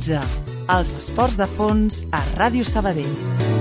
13. Els esports de fons a Ràdio Sabadell.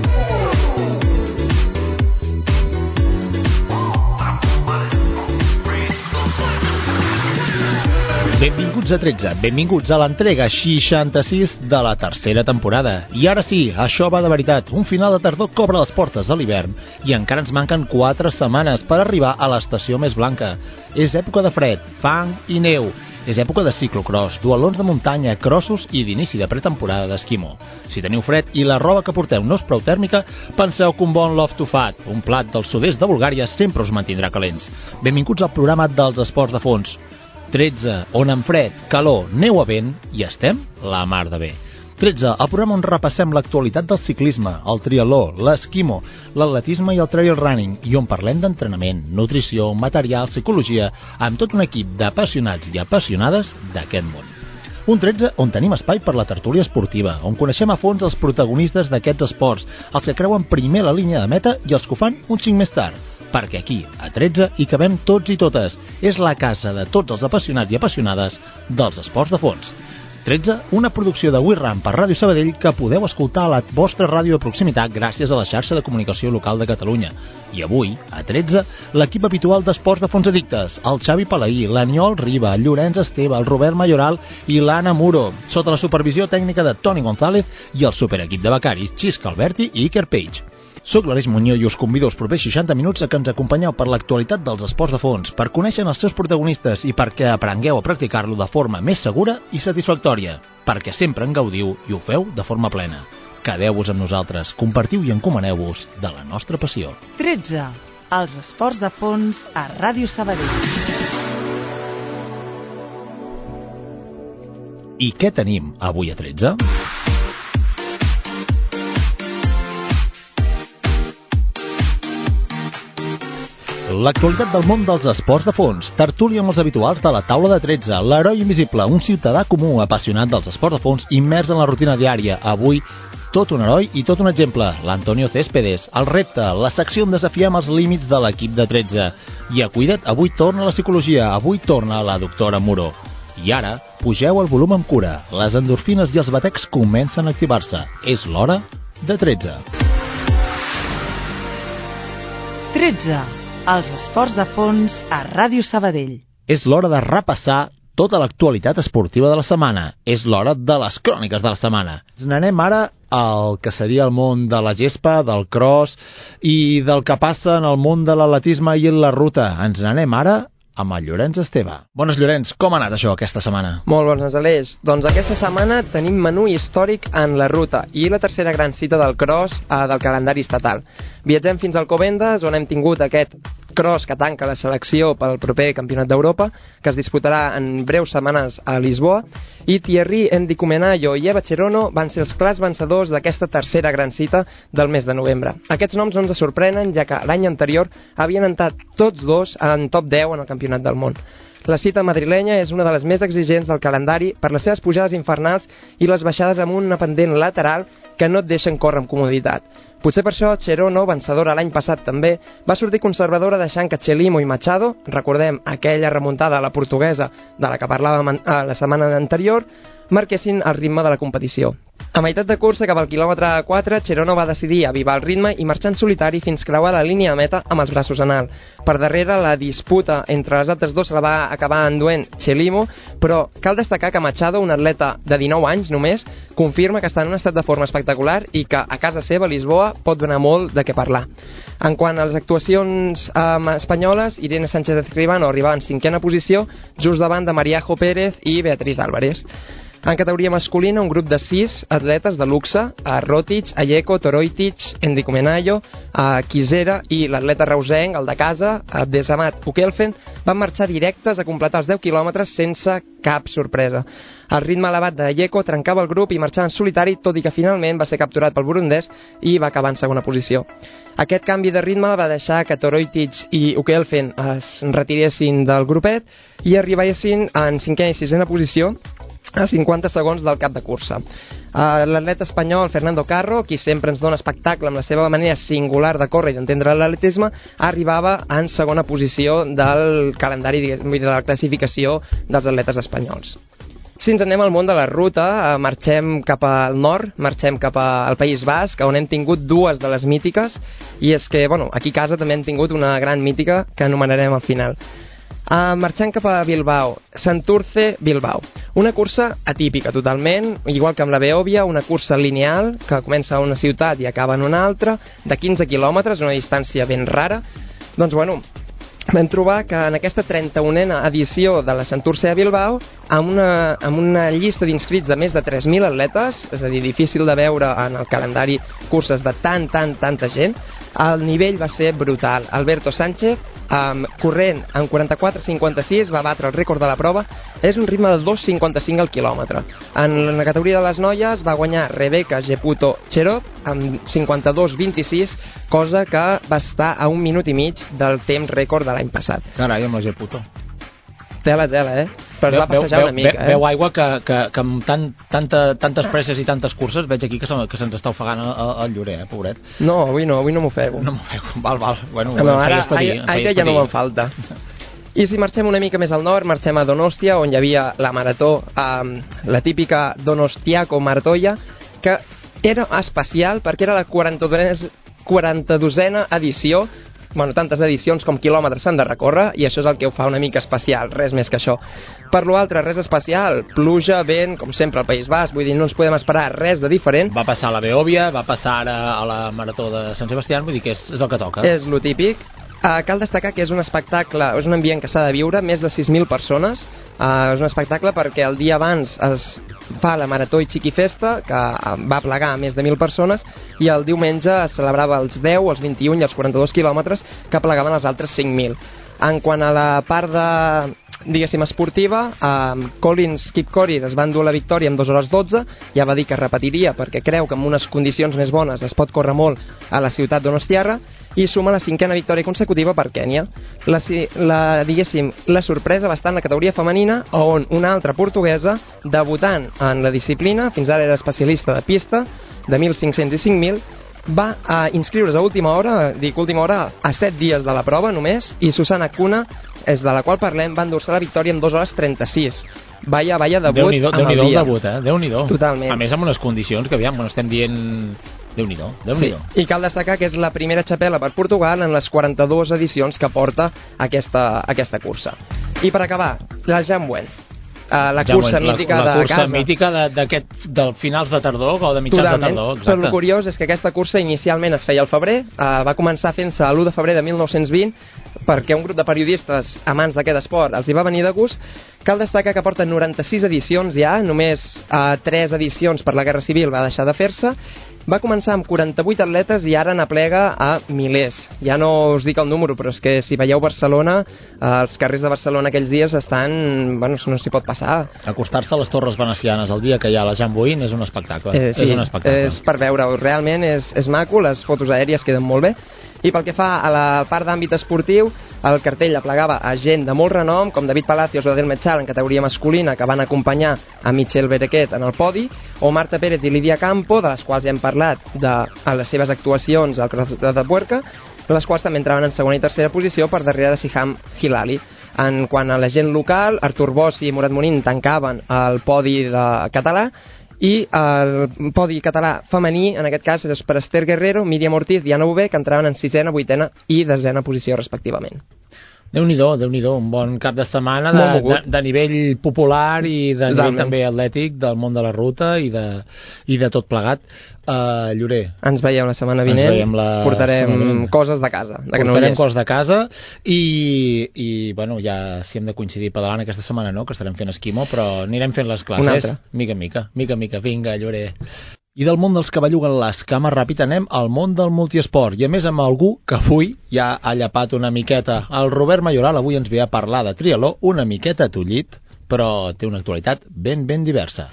Benvinguts a 13, benvinguts a l'entrega 66 de la tercera temporada. I ara sí, això va de veritat. Un final de tardor cobra les portes a l'hivern i encara ens manquen 4 setmanes per arribar a l'estació més blanca. És època de fred, fang i neu. És època de ciclocross, dualons de muntanya, crossos i d'inici de pretemporada d'esquimo. Si teniu fred i la roba que porteu no és prou tèrmica, penseu que un bon love to fat, un plat del sud-est de Bulgària, sempre us mantindrà calents. Benvinguts al programa dels esports de fons. 13, on en fred, calor, neu a vent i estem la mar de bé. 13, el programa on repassem l'actualitat del ciclisme, el triatló, l'esquimo, l'atletisme i el trail running i on parlem d'entrenament, nutrició, material, psicologia, amb tot un equip d'apassionats i apassionades d'aquest món. Un 13 on tenim espai per la tertúlia esportiva, on coneixem a fons els protagonistes d'aquests esports, els que creuen primer la línia de meta i els que ho fan un xic més tard. Perquè aquí, a 13, hi cabem tots i totes. És la casa de tots els apassionats i apassionades dels esports de fons. 13, una producció de WeRun per Ràdio Sabadell que podeu escoltar a la vostra ràdio de proximitat gràcies a la xarxa de comunicació local de Catalunya. I avui, a 13, l'equip habitual d'esports de fons addictes, el Xavi Palaí, l'Aniol Riba, el Llorenç Esteve, el Robert Mayoral i l'Anna Muro, sota la supervisió tècnica de Toni González i el superequip de becaris Xisca Alberti i Iker Page. Soc l'Aleix Muñoz i us convido els propers 60 minuts a que ens acompanyeu per l'actualitat dels esports de fons, per conèixer els seus protagonistes i perquè aprengueu a practicar-lo de forma més segura i satisfactòria, perquè sempre en gaudiu i ho feu de forma plena. Quedeu-vos amb nosaltres, compartiu i encomaneu-vos de la nostra passió. 13. Els esports de fons a Ràdio Sabadell. I què tenim avui a 13? L'actualitat del món dels esports de fons, tertúlia amb els habituals de la taula de 13, l'heroi invisible, un ciutadà comú apassionat dels esports de fons immers en la rutina diària. Avui, tot un heroi i tot un exemple, l'Antonio Céspedes, el repte, la secció on desafiem els límits de l'equip de 13. I a Cuida't, avui torna la psicologia, avui torna la doctora Muro. I ara, pugeu el volum amb cura, les endorfines i els batecs comencen a activar-se. És l'hora de 13. 13. Els esports de fons a Ràdio Sabadell. És l'hora de repassar tota l'actualitat esportiva de la setmana. És l'hora de les cròniques de la setmana. Ens n'anem ara al que seria el món de la gespa, del cross i del que passa en el món de l'atletisme i la ruta. Ens n'anem ara amb el Llorenç Esteve. Bones, Llorenç, com ha anat això aquesta setmana? Molt bones, Aleix. Doncs aquesta setmana tenim menú històric en la ruta i la tercera gran cita del cross del calendari estatal. Viatgem fins al Alcobendas, on hem tingut aquest cross que tanca la selecció pel proper Campionat d'Europa, que es disputarà en breus setmanes a Lisboa, i Thierry Ndikumanayo i Eva Cherono van ser els clars vencedors d'aquesta tercera gran cita del mes de novembre. Aquests noms no ens sorprenen, ja que l'any anterior havien entrat tots dos en top 10 en el Campionat del món. La cita madrilenya és una de les més exigents del calendari per les seves pujades infernals i les baixades amb una pendent lateral que no et deixen córrer amb comoditat. Potser per això Cherono, vencedora l'any passat també, va sortir conservadora deixant que Chelimo i Machado, recordem aquella remuntada a la portuguesa de la que parlàvem la setmana anterior, marquessin el ritme de la competició. A meitat de cursa, cap al quilòmetre 4, Cherono va decidir avivar el ritme i marxar en solitari fins creuar la línia de meta amb els braços en alt. Per darrere, la disputa entre les altres dos se la va acabar enduent Chelimo, però cal destacar que Machado, un atleta de 19 anys només, confirma que està en un estat de forma espectacular i que a casa seva, a Lisboa, pot donar molt de què parlar. En quant a les actuacions espanyoles, Irene Sánchez Escribano arribava en 5a posició, just davant de Mariajo Pérez i Beatriz Álvarez. En categoria masculina, un grup de 6 atletes de luxe, Rotic, Ayeko, Toroitic, Ndikumanayo, Kisera i l'atleta reusenc, el de casa, Abdesamat Ukelfen, van marxar directes a completar els 10 quilòmetres sense cap sorpresa. El ritme elevat de Ayeko trencava el grup i marxava en solitari, tot i que finalment va ser capturat pel burundès i va acabar en segona posició. Aquest canvi de ritme va deixar que Toroitic i Ukelfen es retiressin del grupet i arribessin en 5a i 6a posició, a 50 segons del cap de cursa. L'atleta espanyol Fernando Carro, qui sempre ens dona espectacle amb la seva manera singular de córrer i d'entendre l'atletisme, arribava en segona posició del calendari, de la classificació dels atletes espanyols. Si ens anem al món de la ruta, marxem cap al nord, marxem cap al País Basc, on hem tingut dues de les mítiques, i és que, bueno, aquí a casa també hem tingut una gran mítica que anomenarem al final. Marxant cap a Bilbao, Santurce Bilbao. Una cursa atípica totalment, igual que amb la Beòvia, una cursa lineal que comença a una ciutat i acaba en una altra, de 15 quilòmetres, una distància ben rara. Doncs bueno, vam trobar que en aquesta 31a edició de la Santurce a Bilbao, amb una llista d'inscrits de més de 3.000 atletes, és a dir, difícil de veure en el calendari curses de tanta gent, el nivell va ser brutal. Alberto Sánchez, corrent en 44.56, va batre el rècord de la prova. És un ritme de 2.55 al quilòmetre. En la categoria de les noies va guanyar Rebeca Geputo Cherot amb 52.26, cosa que va estar a 1 minut i mig del temps rècord de l'any passat. Carai, amb la Geputo. Tela, però es va passejar una mica. Veu aigua que amb tantes presses i tantes curses veig aquí que se'ns està ofegant el llorer, pobret. No, avui no m'ofego. No m'ofego, val. Bueno, ara aire ja no me'n falta. I si marxem una mica més al nord, marxem a Donostia, on hi havia la marató, la típica Donostiako Maratoia, que era especial perquè era la 42a edició. Bueno, tantes edicions com quilòmetres s'han de recórrer, i això és el que ho fa una mica especial, res més que això. Per l'altre, res especial, pluja, vent, com sempre al País Basc, vull dir, no ens podem esperar res de diferent. Va passar a la Beòvia, va passar ara a la Marató de Sant Sebastià, vull dir que és el que toca. És lo típic. Cal destacar que és un espectacle, és un ambient que s'ha de viure, més de 6.000 persones. És un espectacle perquè el dia abans es fa la Marató i Xiqui Festa, que va plegar més de 1.000 persones, i el diumenge es celebrava els 10, els 21 i els 42 quilòmetres, que plegaven els altres 5.000. En quant a la part de, diguéssim, esportiva, Collins Kipkorir es va endur la victòria en 2 hores 12, ja va dir que repetiria perquè creu que amb unes condicions més bones es pot córrer molt a la ciutat d'Donostiarra, i suma la 5a victòria consecutiva per Kènia. Diguéssim, la sorpresa va estar en la categoria femenina, on una altra portuguesa, debutant en la disciplina, fins ara era especialista de pista, de 1.500 i 5.000, va inscriure's a última hora, dic última hora, a 7 dies de la prova només, i Susana Cuna, és de la qual parlem, va endur-se la victòria en 2 hores 36. Vaya debut amb el dia. Déu-n'hi-do el debut, Déu-n'hi-do. Totalment. A més, amb unes condicions que, aviam, estem dient... Déu-n'hi-do. Sí. I cal destacar que és la primera xapela per Portugal en les 42 edicions que porta aquesta cursa. I per acabar, la Jambuen. La cursa mítica de casa. La cursa mítica del finals de tardor o de mitjans de tardor. Però el curiós és que aquesta cursa inicialment es feia al febrer, va començar fent-se l'1 de febrer de 1920, perquè un grup de periodistes amants d'aquest esport els hi va venir de gust. Cal destacar que porten 96 edicions ja, només 3 edicions per la Guerra Civil va deixar de fer-se. Va començar amb 48 atletes i ara n'aplega a milers. Ja no us dic el número, però és que si veieu Barcelona, els carrers de Barcelona aquells dies estan... Bueno, no s'hi pot passar. Acostar-se a les torres venecianes el dia que hi ha la Jambuen és un espectacle. Sí, és un espectacle. És per veure-ho. Realment és maco, les fotos aèries queden molt bé. I pel que fa a la part d'àmbit esportiu, el cartell aplegava a gent de molt renom, com David Palacios o Adel Mechal en categoria masculina, que van acompanyar a Michel Berequet en el podi, o Marta Pérez i Lidia Campo, de les quals ja hem parlat a les seves actuacions al Cross de Puerca, les quals també entraven en segona i tercera posició per darrere de Siham Hilali. En quant a la gent local, Artur Bosch i Murat Monin tancaven el podi català, i el podi català femení, en aquest cas, és per Esther Guerrero, Míriam Ortiz i Anna Bové, que entraven en 6a, 8a i 10a posició respectivament. Déu-n'hi-do, un bon cap de setmana de nivell popular i de nivell també atlètic del món de la ruta i de tot plegat. Llorer, ens veiem la setmana vinent, portarem coses de casa, portarem coses de casa i bueno, ja si hem de coincidir pedalant aquesta setmana, no, que estarem fent esquimo, però anirem fent les classes mica en mica, vinga, Llorer. I del món dels que belluguen l'escama ràpid anem al món del multiesport, i a més amb algú que avui ja ha llapat una miqueta. El Robert Mayoral avui ens ve a parlar de triatló una miqueta tullit, però té una actualitat ben diversa.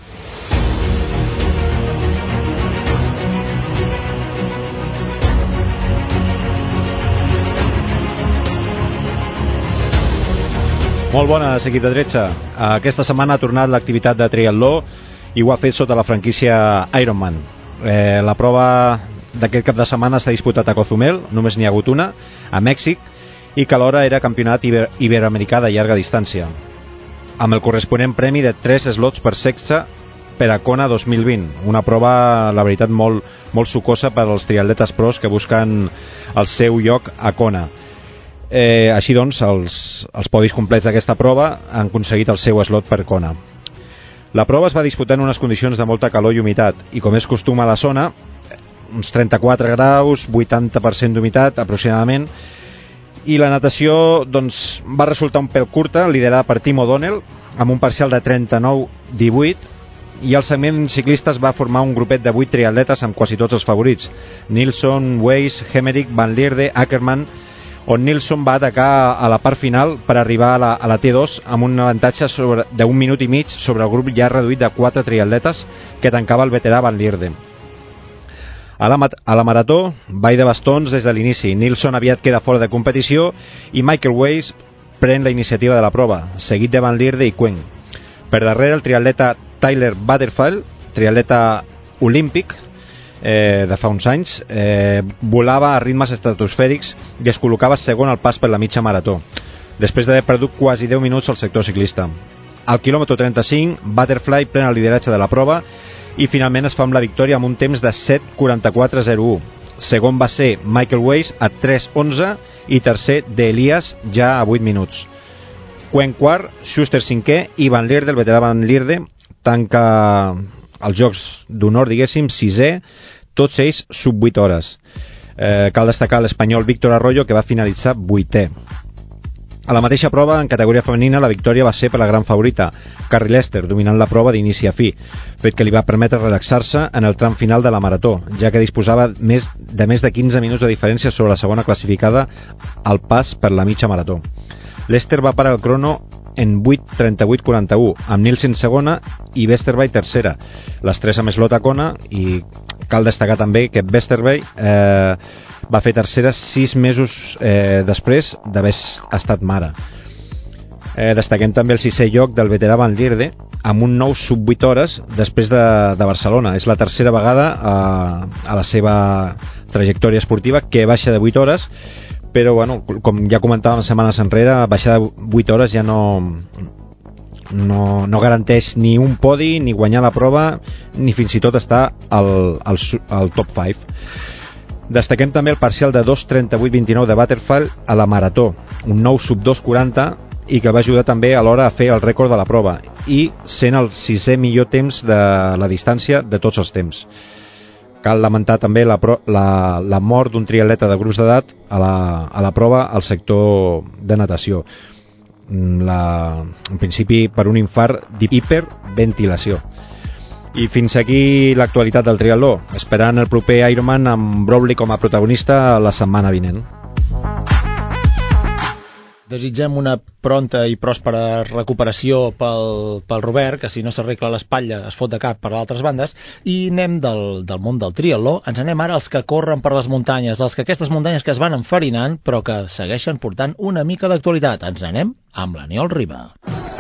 Molt bones, equip de Tretze. Aquesta setmana ha tornat l'activitat de triatló i ho ha fet sota la franquícia Ironman. La prova d'aquest cap de setmana s'ha disputat a Cozumel, només n'hi ha hagut una, a Mèxic, i que alhora era campionat iberoamericà de llarga distància. amb el corresponent premi de 3 slots per sexe per a Kona 2020, una prova, la veritat, molt sucosa per als triatletes pros que busquen el seu lloc a Kona. Així doncs, els podis complets d'aquesta prova han aconseguit el seu slot per Kona. La prova es va disputar en unes condicions de molta calor i humitat, i com és costum a la zona, uns 34 graus, 80% d'humitat aproximadament, i la natació doncs, va resultar un pèl curta, liderada per Tim O'Donnell, amb un parcial de 39-18, i el segment ciclista es va formar un grupet de 8 triatletes amb quasi tots els favorits: Nilsson, Weiss, Hemmerich, Van Lierde, Ackermann, on Nilsson va atacar a la part final per arribar a la T2 amb un avantatge d'un minut i mig sobre el grup ja reduït de 4 triatletes que tancava el veterà Van Lierde. A la marató, ball de bastons des de l'inici. Nilsson aviat queda fora de competició i Michael Weiss pren la iniciativa de la prova, seguit de Van Lierde i Quen. Per darrere el triatleta Tyler Butterfield, triatleta olímpic de fa uns anys, volava a ritmes estratosfèrics i es col·locava segon al pas per la mitja marató, després d'haver perdut quasi 10 minuts al sector ciclista. Al quilòmetre 35, Butterfly pren el lideratge de la prova i finalment es fa amb la victòria amb un temps de 7:44:01. Segon va ser Michael Weiss a 3:11 i tercer d'Elias ja a 8 minuts. Quen quart, Schuster cinquè i Van Lierde, el veterà Van Lierde, tanca els Jocs d'Honor, diguéssim, sisè, tots ells sub 8 hores. Cal destacar l'espanyol Víctor Arroyo, que va finalitzar 8è. A la mateixa prova, en categoria femenina, la victòria va ser per la gran favorita, Carrie Lester, dominant la prova d'inici a fi, fet que li va permetre relaxar-se en el tram final de la marató, ja que disposava de més de 15 minuts de diferència sobre la segona classificada al pas per la mitja marató. Lester va parar el crono en 8:38:41, amb Nielsen segona i Westerby tercera, les tres amb slot a Kona, i cal destacar també que Westerby va fer tercera 6 mesos després d'haver estat mare. Destaquem també el 6è lloc del veterà Van Lierde amb un nou sub 8 hores després de Barcelona. És la tercera vegada a la seva trajectòria esportiva que baixa de 8 hores, però bueno, com ja comentàvem setmanes enrere, baixar de 8 hores ja no garanteix ni un podi, ni guanyar la prova, ni fins i tot estar al top 5. Destaquem també el parcial de 2:38:29 de Butterfield a la marató, un nou sub 2:40, i que va ajudar també alhora a fer el rècord de la prova i sent el 6è millor temps de la distància de tots els temps. Cal lamentar també la mort d'un triatleta de grups d'edat a la prova al sector de natació, en principi per un infart d'hiperventilació. I fins aquí l'actualitat del triatló, esperant el proper Ironman amb Brownlee com a protagonista la setmana vinent. Desitgem una pronta i pròspera recuperació pel Robert, que si no s'arregla l'espatlla es fot de cap per altres bandes. I anem del món del triatló, ens anem ara als que corren per les muntanyes, als que aquestes muntanyes que es van enfarinant però que segueixen portant una mica d'actualitat. Ens anem amb l'Aniol Riba.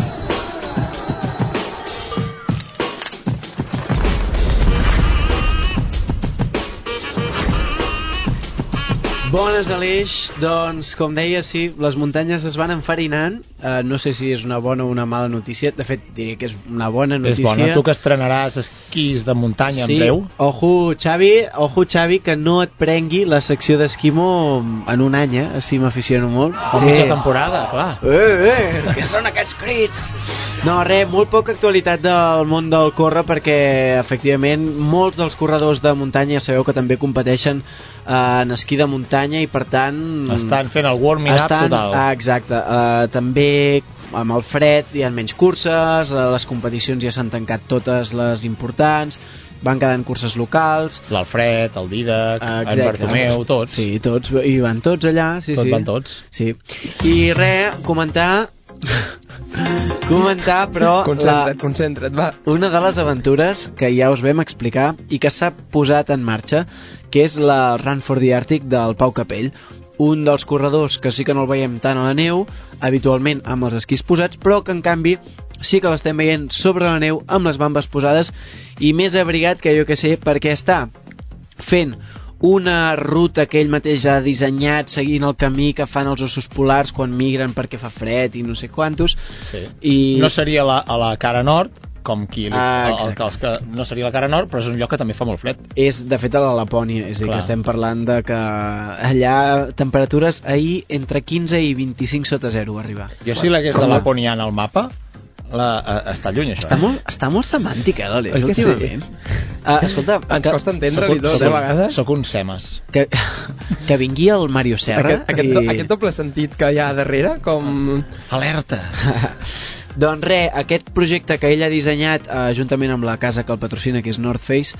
Bones, Aleix. Doncs, com deia, sí, les muntanyes es van enfarinant. No sé si és una bona o una mala notícia. De fet, diria que és una bona notícia. És bona. Tu que estrenaràs esquís de muntanya en breu. Ojo, Xavi, que no et prengui la secció d'esquimo en un any, si m'aficiono molt. O mitja temporada, clar. Què són aquests crits? No, res, molt poca actualitat del món del córrer, perquè, efectivament, molts dels corredors de muntanya sabeu que també competeixen en esquí de muntanya i per tant estan fent el warming up total. Exacte, també amb el fred hi ha menys curses, les competicions ja s'han tancat totes les importants, van quedant curses locals, l'Alfred, el Didac, en Bartomeu, tots. Sí, tots, i van tots allà, sí, tots sí. Van tots. Sí. I res, comentar però concentra't, va. Una de les aventures que ja us vam explicar i que s'ha posat en marxa, que és la Run for the Arctic del Pau Capell, un dels corredors que sí que no el veiem tant a la neu habitualment amb els esquís posats, però que en canvi sí que l'estem veient sobre la neu amb les bambes posades i més abrigat que jo que sé, perquè està fent una ruta que ell mateix ha dissenyat seguint el camí que fan els ossos polars quan migren perquè fa fred i no sé quantos. Sí. I... No seria a la cara nord, com qui exacte. que no seria la cara nord, però és un lloc que també fa molt fred. És, de fet, a la Lapònia, és a dir, Clar. que estem parlant de que allà temperatures ahir entre 15 i 25 sota zero arribar. Jo si l'hagués de Lapònia en el mapa, està lluny això. Està molt semàntic, l'Àlex, Oi que sí? últimament. Escolta, Ens costa entendre-li tot, a vegades. Soc un semes. que vingui el Mario Serra aquest doble sentit que hi ha darrere, com... Alerta! Doncs res, aquest projecte que ell ha dissenyat juntament amb la casa que el patrocina, que és North Face,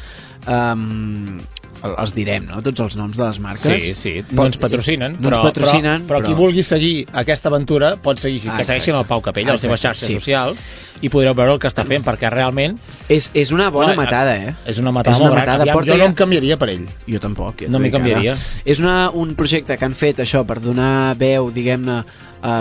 els direm, no? Tots els noms de les marques. Sí, no ens patrocinen, però qui vulgui seguir aquesta aventura pot seguir, que segueixin el Pau Capell a les seves xarxes socials i podreu veure el que està fent, perquè realment és una bona matada, és una matada molt gran. Jo no em canviaria per ell. Jo tampoc. No m'hi canviaria. És un projecte que han fet això per donar veu, diguem-ne, a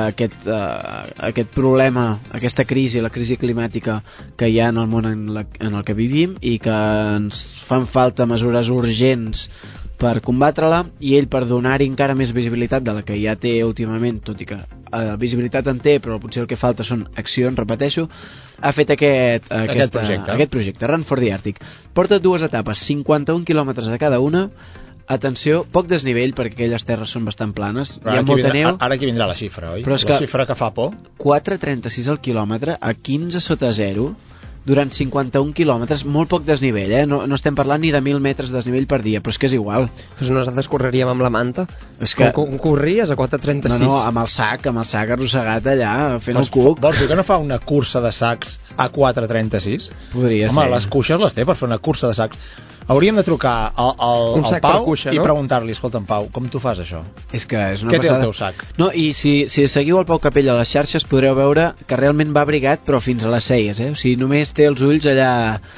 aquest problema, aquesta crisi, la crisi climàtica que hi ha en el món en el que vivim, i que ens fan falta mesures urgents per combatre-la, i ell, per donar-hi encara més visibilitat de la que ja té últimament, tot i que visibilitat en té, però potser el que falta són accions, repeteixo, ha fet aquest projecte, Run for the Arctic. Porta 2 etapes, 51 quilòmetres a cada una. Atenció, poc desnivell, perquè aquelles terres són bastant planes, hi ha molta neu. Ara aquí vindrà la xifra, oi? Però és la xifra que fa por. 4,36 al quilòmetre a 15 sota 0 durant 51 quilòmetres, molt poc desnivell, no estem parlant ni de 1.000 metres de desnivell per dia, però és que és igual. Nosaltres correríem amb la manta. És que... Com corries a 4,36? No, amb el sac arrossegat allà, fent el cuc. Vols dir que no fa una cursa de sacs a 4,36? Podria ser. Home, les cuixes les té per fer una cursa de sacs. Hauríem de trucar al Pau cuixa, no? I preguntar-li, escolta'm, Pau, com tu fas això? És que és una Què passada. té el teu sac? No, i si seguiu el Pau Capell a les xarxes podreu veure que realment va abrigat, però fins a les celles, O sigui, només té els ulls allà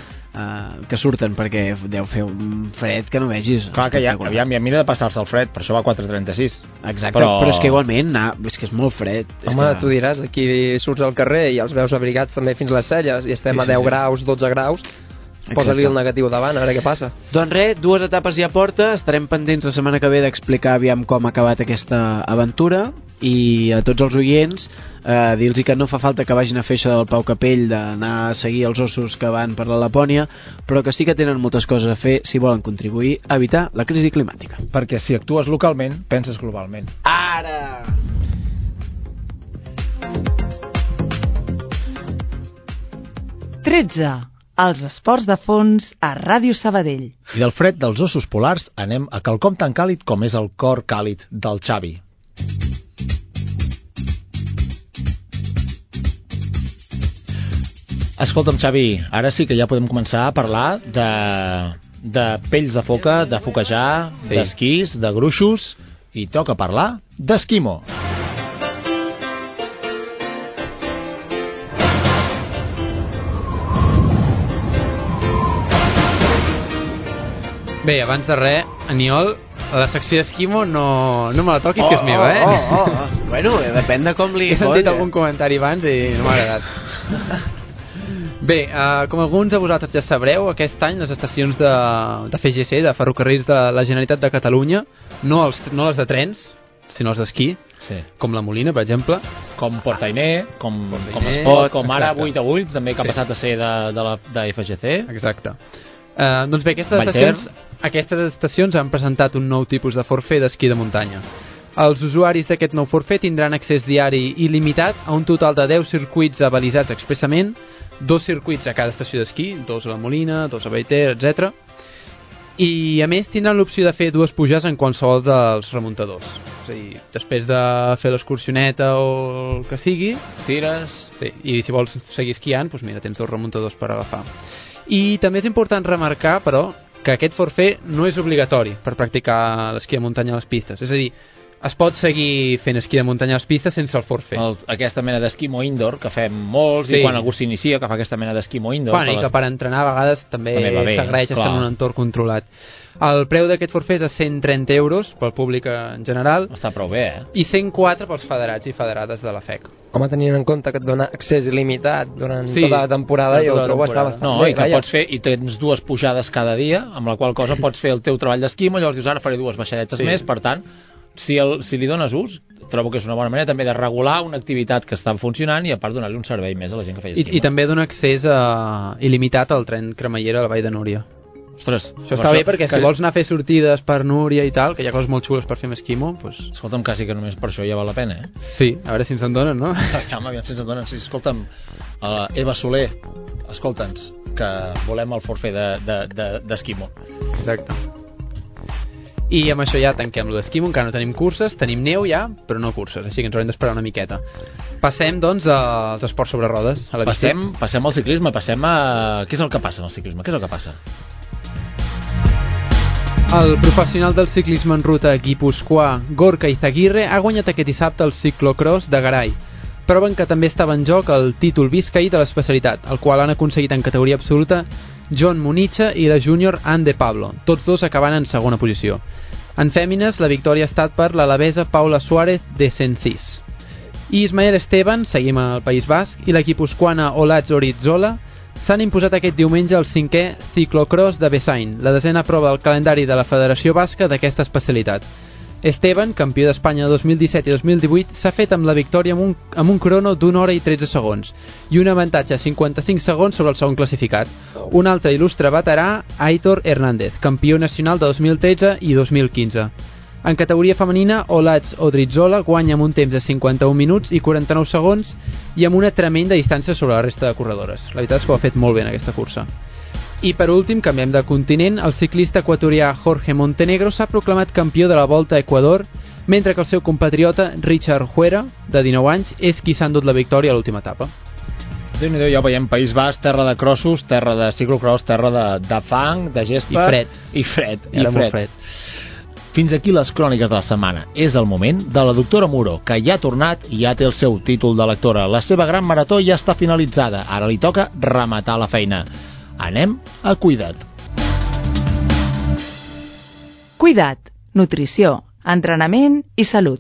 que surten, perquè deu fer un fred que no vegis. Clar que aviam, mira de passar-se el fred, per això va 4,36. Exacte, però és que igualment és que és molt fred. Home, tu diràs, aquí surts al carrer i els veus abrigats també fins les celles, i estem a 10 graus, 12 graus. Posa-li el negatiu davant, a veure què passa. Doncs res, 2 etapes ja porta. Estarem pendents la setmana que ve d'explicar aviam com ha acabat aquesta aventura, i a tots els oients dir-los que no fa falta que vagin a fer això del Pau Capell, d'anar a seguir els ossos que van per la Lapònia, però que sí que tenen moltes coses a fer si volen contribuir a evitar la crisi climàtica. Perquè si actues localment, penses globalment. Ara! Els esports de fons a Ràdio Sabadell. I del fred dels ossos polars anem a quelcom tan càlid com és el cor càlid del Xavi. Escolta'm, Xavi, ara sí que ja podem començar a parlar de pells de foca, de foquejar, d'esquís, de gruixos, i toca parlar d'esquimo. Bé, abans de res, Aniol, la secció d'esquimo no me la toquis, que és meva, Bueno, depèn de com li he sentit algun comentari abans i no m'ha agradat. Bé, com alguns de vosaltres ja sabreu, aquest any les estacions de FGC, de Ferrocarrils de la Generalitat de Catalunya, no les de trens, sinó els d'esquí, com la Molina, per exemple, com Portainer, com Espot, com ara 8 també, que ha passat a ser de FGC. Exacte. Doncs bé, aquestes estacions han presentat un nou tipus de forfait d'esquí de muntanya. Els usuaris d'aquest nou forfait tindran accés diari il·limitat a un total de 10 circuits abalisats expressament, 2 circuits a cada estació d'esquí, 2 a la Molina, 2 a Baiter, etc. I a més tindran l'opció de fer 2 pujades en qualsevol dels remuntadors. És a dir, després de fer l'excursioneta o el que sigui, tires, i si vols seguir esquiant, doncs mira, tens 2 remuntadors per agafar. I també és important remarcar, però, que aquest forfait no és obligatori per practicar l'esquí a muntanya a les pistes. És a dir, es pot seguir fent esquí de muntanya a les pistes sense el forfait. Aquesta mena d'esquimo indoor que fem molts, i quan algú s'inicia que fa aquesta mena d'esquimo indoor. I que per entrenar a vegades també s'agraeix estar en un entorn controlat. El preu d'aquest forfait és de 130 euros pel públic en general. Està prou bé, I 104 pels federats i federades de la FEC. Home, tenint en compte que et dona accés il·limitat durant tota la temporada, jo ho trobo està bastant bé. I que pots fer, i tens 2 pujades cada dia, amb la qual cosa pots fer el teu treball d'esquimo, llavors dius, ara faré 2 baixadetes més, per tant, si li dones ús, trobo que és una bona manera també de regular una activitat que està funcionant i a part donar-li un servei més a la gent que feia esquimo. I també dona accés il·limitat al tren cremallera a la Vall de Núria. Ostres, això està bé perquè si vols anar a fer sortides per Núria i tal, que hi ha coses molt xules per fer amb esquimo, doncs... Escolta'm, quasi que només per això ja val la pena, Sí, a veure si ens en donen, no? Home, si ens en donen, sí, escolta'm, Eva Soler, escolta'ns, que volem el forfait d'esquimo. Exacte. I amb això ja tanquem-lo d'esquimo, encara no tenim curses, tenim neu ja, però no curses, així que ens haurem d'esperar una miqueta. Passem, doncs, als esports sobre rodes, a la bici. Passem al ciclisme, passem a... Què és el que passa en el ciclisme? Què és el que passa? El professional del ciclisme en ruta guipuscoà Gorka Izaguirre ha guanyat aquest dissabte el ciclocross de Garay, prova en què també estava en joc el títol biscaí de l'especialitat, el qual han aconseguit en categoria absoluta John Municha i la júnior Anne de Pablo, tots dos acabant en segona posició. En fèmines, la victòria ha estat per l'alavesa Paula Suárez de Sensis. I Ismael Esteban, seguim al País Basc, i la guipuscoana Olatz Oritzola s'han imposat aquest diumenge el 5è ciclocross de Besain, la 10a prova del calendari de la Federació Basca d'aquesta especialitat. Esteban, campió d'Espanya 2017 i 2018, s'ha fet amb la victòria amb un crono d'1 hora i 13 segons i un avantatge de 55 segons sobre el segon classificat. Un altre il·lustre veterà, Aitor Hernández, campió nacional de 2013 i 2015. En categoria femenina, Olatz Odritzola guanya amb un temps de 51 minuts i 49 segons i amb una tremenda distància sobre la resta de corredores. La veritat és que ho ha fet molt bé en aquesta cursa. I per últim, canviem de continent, el ciclista equatorià Jorge Montenegro s'ha proclamat campió de la Volta a Equador, mentre que el seu compatriota Richard Huera, de 19 anys, és qui s'ha endut la victòria a l'última etapa. Déu-n'hi-do, ja ho veiem, País Basc, terra de crossos, terra de ciclocross, terra de fang, de gespa... I fred. Era molt fred. Fins aquí les cròniques de la setmana. És el moment de la doctora Muro, que ja ha tornat i ja té el seu títol de lectora. La seva gran marató ja està finalitzada. Ara li toca rematar la feina. Anem a Cuida't. Cuida't. Nutrició, entrenament i salut.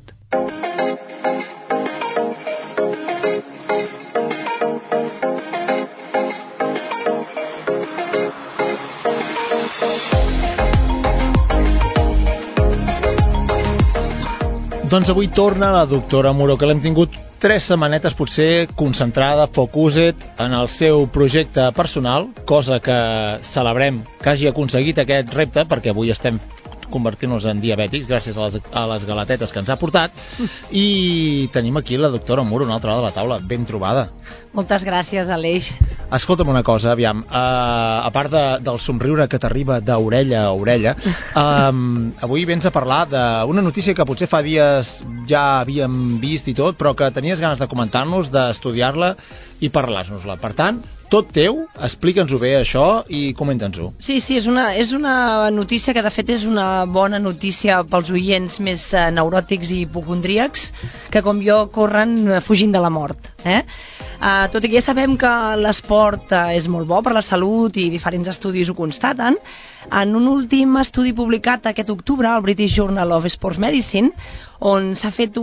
Doncs avui torna la doctora Muro, que l'hem tingut 3 setmanetes potser concentrada, focused en el seu projecte personal, cosa que celebrem que hagi aconseguit aquest repte, perquè avui estem convertir-nos en diabètics gràcies a les galetetes que ens ha portat, i tenim aquí la doctora Muro, una altra vegada de la taula. Ben trobada. Moltes gràcies, Aleix. Escolta'm una cosa, aviam, a part del somriure que t'arriba d'orella a orella, avui vens a parlar d'una notícia que potser fa dies ja havíem vist i tot, però que tenies ganes de comentar-nos, d'estudiar-la i parlar-nos-la. Per tant, tot teu, explica'ns-ho bé això i comenta'ns-ho. Sí, és una notícia que de fet és una bona notícia pels oients més neuròtics i hipocondríacs que com jo corren fugint de la mort. Tot i que ja sabem que l'esport és molt bo per la salut i diferents estudis ho constaten, en un últim estudi publicat aquest octubre al British Journal of Sports Medicine, on s'ha fet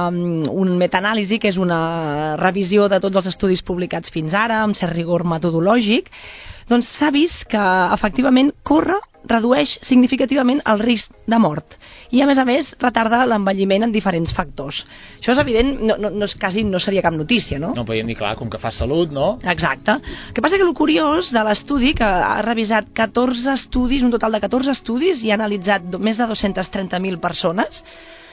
un metaanàlisi, que és una revisió de tots els estudis publicats fins ara, amb cert rigor metodològic, doncs s'ha vist que efectivament córrer redueix significativament el risc de mort i a més retarda l'envelliment en diferents factors. Això és evident, quasi no seria cap notícia, no? No podíem dir, clar, com que fa salut, no? Exacte. El que passa que el curiós de l'estudi, que ha revisat 14 estudis, un total de 14 estudis, i ha analitzat més de 230.000 persones,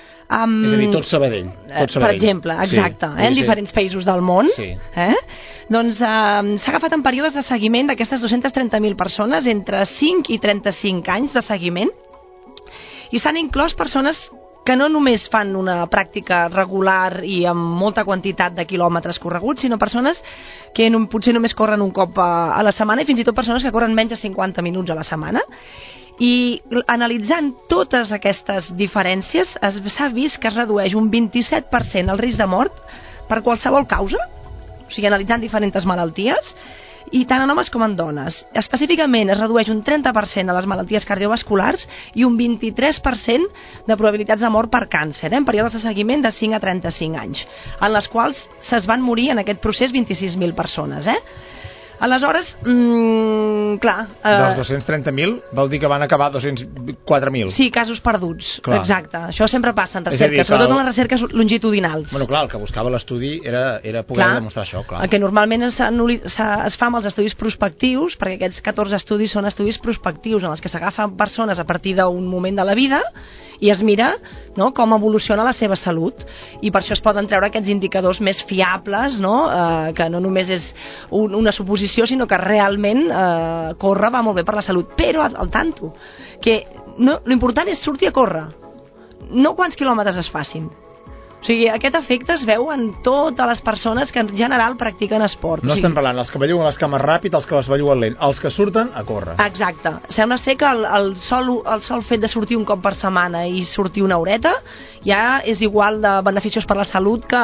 és a dir, tot Sabadell. Per exemple, exacte, en diferents països del món. Sí. Doncs s'ha agafat en períodes de seguiment d'aquestes 230.000 persones entre 5 i 35 anys de seguiment, i s'han inclòs persones que no només fan una pràctica regular i amb molta quantitat de quilòmetres correguts, sinó persones que potser només corren un cop a la setmana, i fins i tot persones que corren menys de 50 minuts a la setmana. I analitzant totes aquestes diferències s'ha vist que es redueix un 27% el risc de mort per qualsevol causa, o sigui, analitzant diferents malalties, i tant en homes com en dones. Específicament es redueix un 30% de les malalties cardiovasculars i un 23% de probabilitats de mort per càncer, en períodes de seguiment de 5 a 35 anys, en les quals se's van morir en aquest procés 26.000 persones, Aleshores, clar... Dels 230.000 vol dir que van acabar 204.000. Sí, casos perduts, clar. Exacte. Això sempre passa en recerques, sobretot en les recerques longitudinals. Bueno, clar, el que buscava l'estudi era poder demostrar això, clar. El que normalment es fa amb els estudis prospectius, perquè aquests 14 estudis són estudis prospectius en els que s'agafen persones a partir d'un moment de la vida i es mira, no, com evoluciona la seva salut, i per això es poden treure aquests indicadors més fiables, no? Que no només és una suposició, sinó que realment córrer va molt bé per la salut. Però al tanto, que l'important és sortir a córrer, no quants quilòmetres es facin. O sigui, aquest efecte es veu en totes les persones que en general practiquen esport. No estem parlant els que belluguen les cames ràpid, els que les belluguen lent, els que surten a córrer. Exacte. Sembla ser que el sol fet de sortir un cop per setmana i sortir una horeta ja és igual de beneficiós per la salut que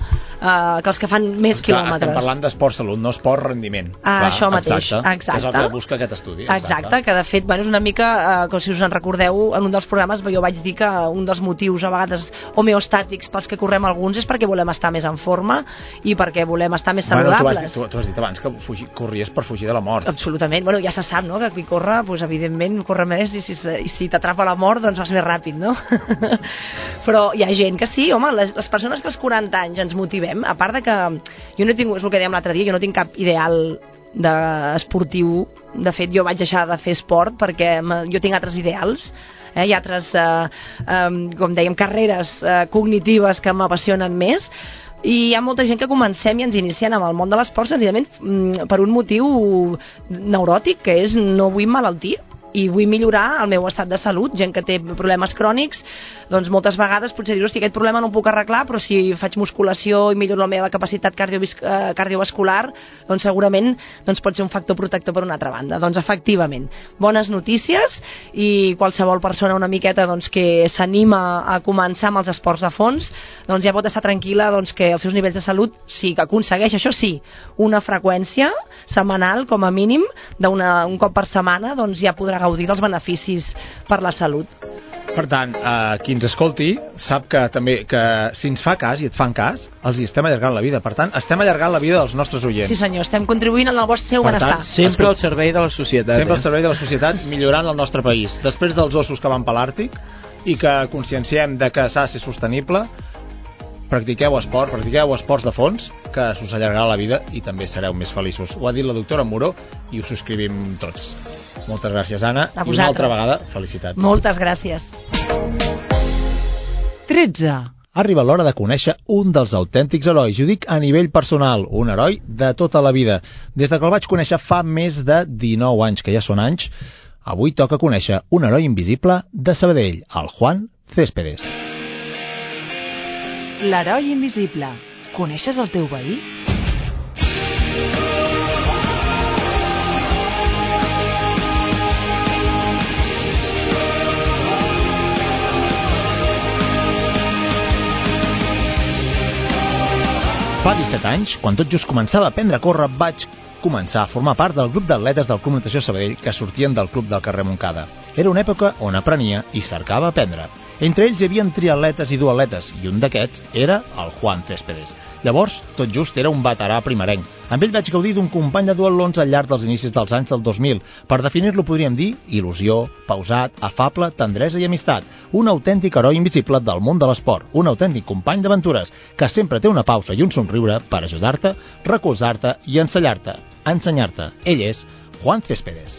els que fan més quilòmetres. Estem parlant d'esport salut, no esport rendiment. Això mateix. Exacte. És el que busca aquest estudi. Exacte, que de fet és una mica, que si us en recordeu, en un dels programes jo vaig dir que un dels motius a vegades homeostàtics pels que correm alguns és perquè volem estar més en forma i perquè volem estar més saludables. Tu has dit abans que corries per fugir de la mort. Absolutament. Bueno, ja se sap, no?, que qui corre, evidentment, corre més i si t'atrapa la mort, doncs vas més ràpid, no? Però hi ha gent que sí, home, les persones que als 40 anys ens motivem, a part de que jo no he tingut, és el que dèiem l'altre dia, jo no tinc cap ideal esportiu. De fet, jo vaig deixar de fer esport perquè jo tinc altres ideals, hi ha altres, com dèiem, carreres cognitives que m'apassionen més, i hi ha molta gent que comencem i ens iniciem amb el món de l'esport senzillament per un motiu neuròtic, que és no vull malaltir i vull millorar el meu estat de salut. Gent que té problemes crònics, doncs moltes vegades potser dius, aquest problema no el puc arreglar, però si faig musculació i milloro la meva capacitat cardiovascular, doncs segurament pot ser un factor protector per una altra banda. Doncs efectivament, bones notícies, i qualsevol persona una miqueta que s'anima a començar amb els esports de fons, doncs ja pot estar tranquil·la que els seus nivells de salut, sí que aconsegueix, això sí, una freqüència setmanal com a mínim un cop per setmana, doncs ja podrà gaudir dels beneficis per la salut. Per tant, qui ens escolti sap que també que si ens fa cas i et fan cas, els hi estem allargant la vida. Per tant, estem allargant la vida dels nostres oients. Sí senyor, estem contribuint en el vostre benestar. Sempre al servei de la societat. Sempre al servei de la societat, millorant el nostre país. Després dels ossos que van per l'Àrtic i que conscienciem de que s'ha de ser sostenible, practiqueu esports de fons, que s'us allargarà la vida i també sereu més feliços. Ho ha dit la doctora Muro i ho subscrivim tots. Moltes gràcies, Anna, i una altra vegada, felicitats. Moltes gràcies. 13. Arriba l'hora de conèixer un dels autèntics herois, i ho dic a nivell personal, un heroi de tota la vida. Des que el vaig conèixer fa més de 19 anys, que ja són anys, avui toca conèixer un heroi invisible de Sabadell, el Juan Céspedes. L'heroi invisible. Coneixes el teu veí? Fa 17 anys, quan tot just començava a aprendre a córrer, vaig començar a formar part del grup d'atletes del Club Natació Sabadell que sortien del club del carrer Montcada. Era una època on aprenia i cercava aprendre. Entre ells hi havia triatletes i duatletes, i un d'aquests era el Juan Céspedes. Llavors, tot just era un veterà primerenc. Amb ell vaig gaudir d'un company de duatlons al llarg dels inicis dels anys del 2000. Per definir-lo podríem dir il·lusió, pausat, afable, tendresa i amistat. Un autèntic heroi invisible del món de l'esport. Un autèntic company d'aventures que sempre té una pausa i un somriure per ajudar-te, recolzar-te i ensenyar-te. Ell és Juan Céspedes.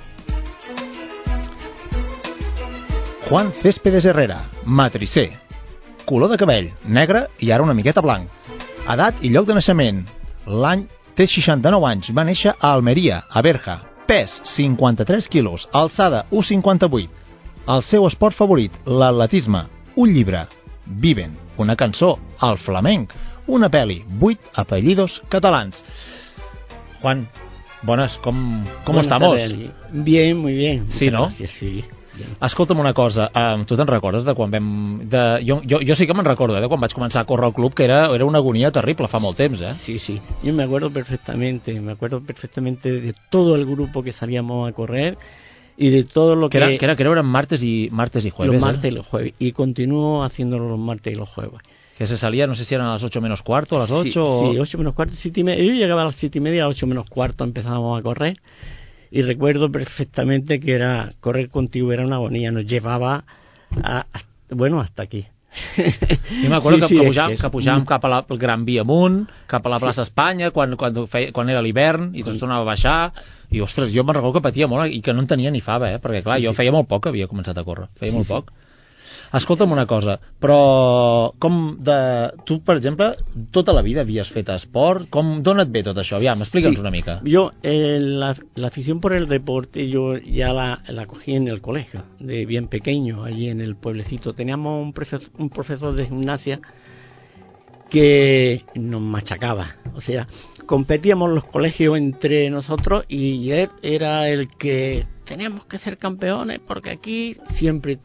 Juan Céspedes Herrera, matricer. Color de cabell, negre i ara una miqueta blanc. Edat i lloc de naixement. L'any té 69 anys, va néixer a Almeria, a Berja. Pes, 53 quilos, alçada, 1,58. El seu esport favorit, l'atletisme. Un llibre, Viven. Una cançó, el flamenc. Una pel·li, 8 apellidos catalans. Juan, Bones, com Buenas estamos? tardes. Bien, muy bien. Sí, no? Gracias, sí. Bien. Escolta'm una cosa, tu te'n recordes de quan vam... Jo sí que me'n recordo, de quan vaig començar a córrer al club, que era una agonia terrible fa molt temps, Sí, sí. Yo me acuerdo perfectamente de todo el grupo que salíamos a correr y de todo lo que... Que eran martes y jueves. Los martes y los jueves. Y continúo haciéndolo los martes y los jueves. Que se salía, no sé si eran a las 8 menos cuarto, a las 8 Sí, 8 menos cuarto, 7 y media. Yo llegaba a las 7 y media, a las 8 menos cuarto empezábamos a correr. Y recuerdo perfectamente que correr contigo era una agonía, nos llevaba hasta aquí. I m'acordo que pujàvem cap al Gran Via amunt, cap a la plaça Espanya, quan era l'hivern, i tot tornava a baixar, i ostres, jo me'n recordo que patia molt i que no en tenia ni fava, perquè clar, jo feia molt poc que havia començat a córrer, molt poc. Escolta'm una cosa, però tu, per exemple, tota la vida havies fet esport, d'on et ve tot això? Aviam, explica'ns una mica. Yo, la afición por el deporte, yo ya la cogí en el colegio, de bien pequeño, allí en el pueblecito. Teníamos un profesor de gimnasia que nos machacaba, o sea, competíamos los colegios entre nosotros y él era el que teníamos que ser campeones porque aquí siempre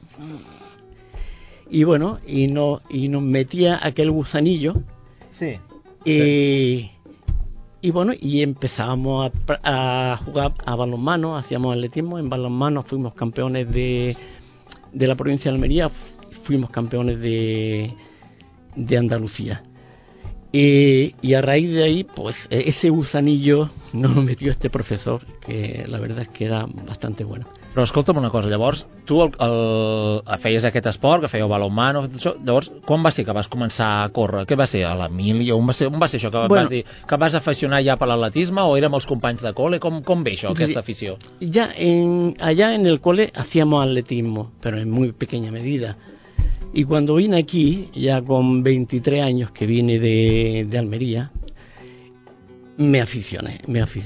y bueno, y nos metía aquel gusanillo. Sí. Y bueno, y empezábamos a jugar a balonmano, hacíamos atletismo. En balonmano fuimos campeones de la provincia de Almería, fuimos campeones de Andalucía. Y a raíz de ahí, pues ese gusanillo nos lo metió este profesor, que la verdad es que era bastante bueno. Però escolta'm una cosa, llavors tu feies aquest esport, que fèieu balonmano, llavors quan va ser que vas començar a córrer? Què va ser? A la mili? On va ser això? Que vas dir que vas aficionar ja per l'atletisme o érem els companys de cole? Com ve això, aquesta afició? Ya allá en el cole hacíamos atletismo, pero en muy pequeña medida. Y cuando vine aquí, ya con 23 años que vine de Almería, me aficioné.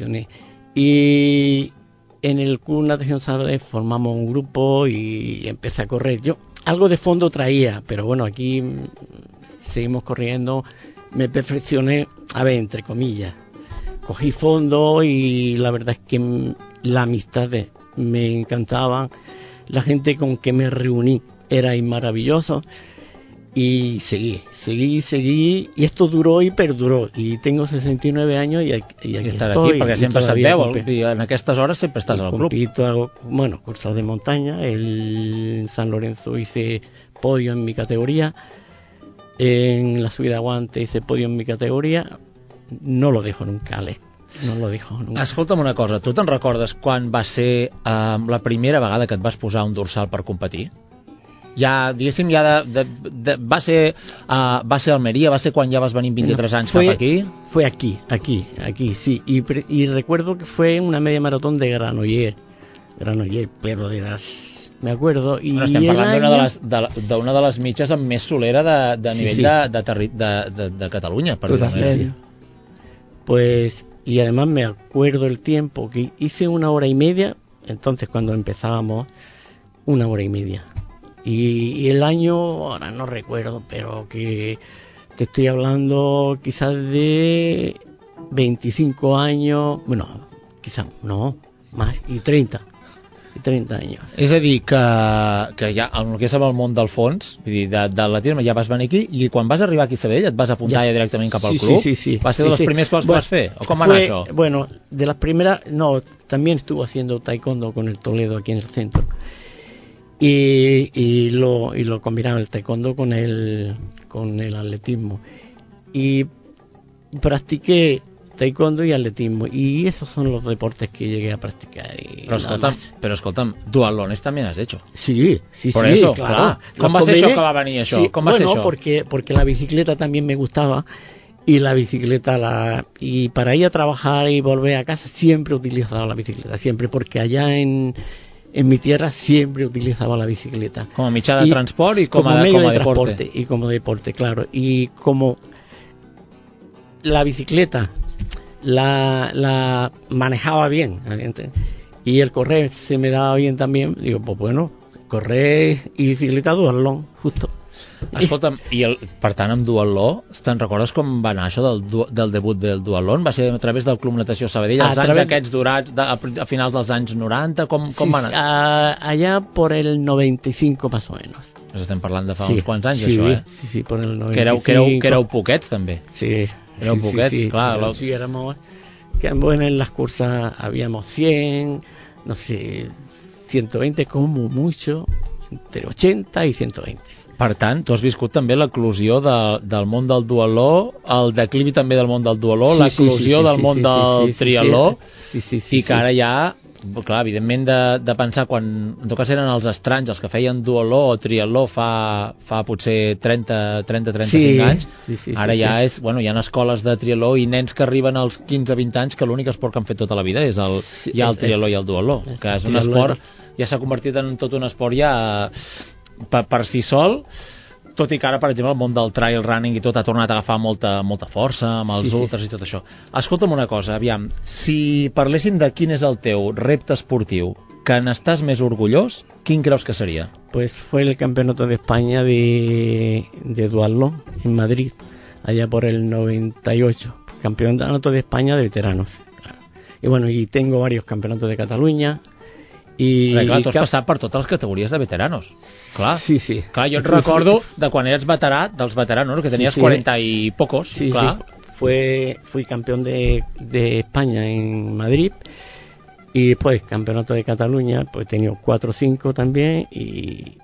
Y en el Club Natación Sagrada formamos un grupo y empecé a correr. Yo algo de fondo traía, pero bueno, aquí seguimos corriendo. Me perfeccioné, entre comillas. Cogí fondo y la verdad es que las amistades me encantaban. La gente con que me reuní era maravilloso. Y seguí, y esto duró y perduró, y tengo 69 años y aquí estar estoy. Aquí, perquè sempre se't veu, i en aquestes hores sempre estàs al club. Hago cursos de montaña, en San Lorenzo hice podio en mi categoría, en la subida a Guante hice podio en mi categoría, no lo dejo nunca, Alex. No lo dijo nunca. Escolta'm una cosa, tu te'n recordes quan va ser la primera vegada que et vas posar un dorsal per competir? Ja, diguéssim, va ser Almeria, va ser quan ja vas venir 23 anys cap aquí? Fue aquí, sí. Y recuerdo que fue una media maratón de Granollers, pero me acuerdo. I estem parlant d'una de les mitges amb més solera de nivell de Catalunya, per dir-ho. Pues, y además me acuerdo el tiempo que hice 1 hora y media, entonces cuando empezábamos, 1 hora y media. Y el año, ahora no recuerdo, pero que te estoy hablando quizás de 25 años, bueno, quizás no, más, y 30 anys. És a dir, que ja, en el que és el món del fons, vull dir, de l'atletisme ja vas venir aquí, i quan vas arribar aquí a Sabadell et vas apuntar ja directament cap al club? Sí. ¿Va ser de les primeres coses que vas fer? ¿O com va anar això? Bueno, de las primeras, no, también estuvo haciendo taekwondo con el Toledo aquí en el centro. Y lo combinaron el taekwondo con el atletismo. Y practiqué taekwondo y atletismo, y esos son los deportes que llegué a practicar. Pero escolta'm, duatlones también has hecho. Sí. Por eso, claro. ¿Com va ser això que va venir això? Sí, com va ser això? Porque la bicicleta también me gustaba, y la bicicleta y para ir a trabajar y volver a casa siempre utilizaba la bicicleta, siempre, porque allá en mi tierra siempre utilizaba la bicicleta. Como mitjà de transport y como medio de deporte. Y como deporte, claro. Y como la bicicleta la manejaba bien, y el correr se me daba bien también, digo, pues bueno, correr y bicicleta duatlón, justo. Escolta'm, per tant, amb duatló, te'n recordes com va anar això del debut del duatló? Va ser a través del Club Natació Sabadell, els anys aquests durats, a finals dels anys 90, com va anar? Allá por el 95 más o menos. Estem parlant de fa uns quants anys, això, eh? Sí, por el 95. Que éreu poquets, també. Sí. Éreu poquets, clar. Sí, éramos... Bueno, en las cursas habíamos 100, no sé, 120 como mucho, entre 80 y 120. Per tant, tu has viscut també l'eclusió del món del duatló, el declivi també del món del duatló, l'eclusió del món del triatló, i que ara ja, clar, evidentment de pensar quan, en tot cas eren els estranys els que feien duatló o triatló fa potser 30-35 anys, ara ja és, bueno, hi ha escoles de triatló i nens que arriben als 15-20 anys que l'únic esport que han fet tota la vida és el triatló i el duatló, que és un esport, ja s'ha convertit en tot un esport ja per si sol, tot i que ara, per exemple, el món del trail running i tot ha tornat a agafar molta força amb els ultras i tot això. Escolta'm una cosa, aviam, si parléssim de quin és el teu repte esportiu que n'estàs més orgullós, quin creus que seria? Pues fue el campeonato de España de duatlón en Madrid, allá por el 98, campeonato de España de veteranos. Y bueno, y tengo varios campeonatos de Cataluña. Perquè, clar, tu has passat per totes les categories de veteranos. Clar, clar, jo et recordo de quan eres veterà, dels veteranos, que tenies 40 y pocos. Clar. Fui campeón de España en Madrid y después campeonato de Cataluña, pues he tenido 4 o 5 también y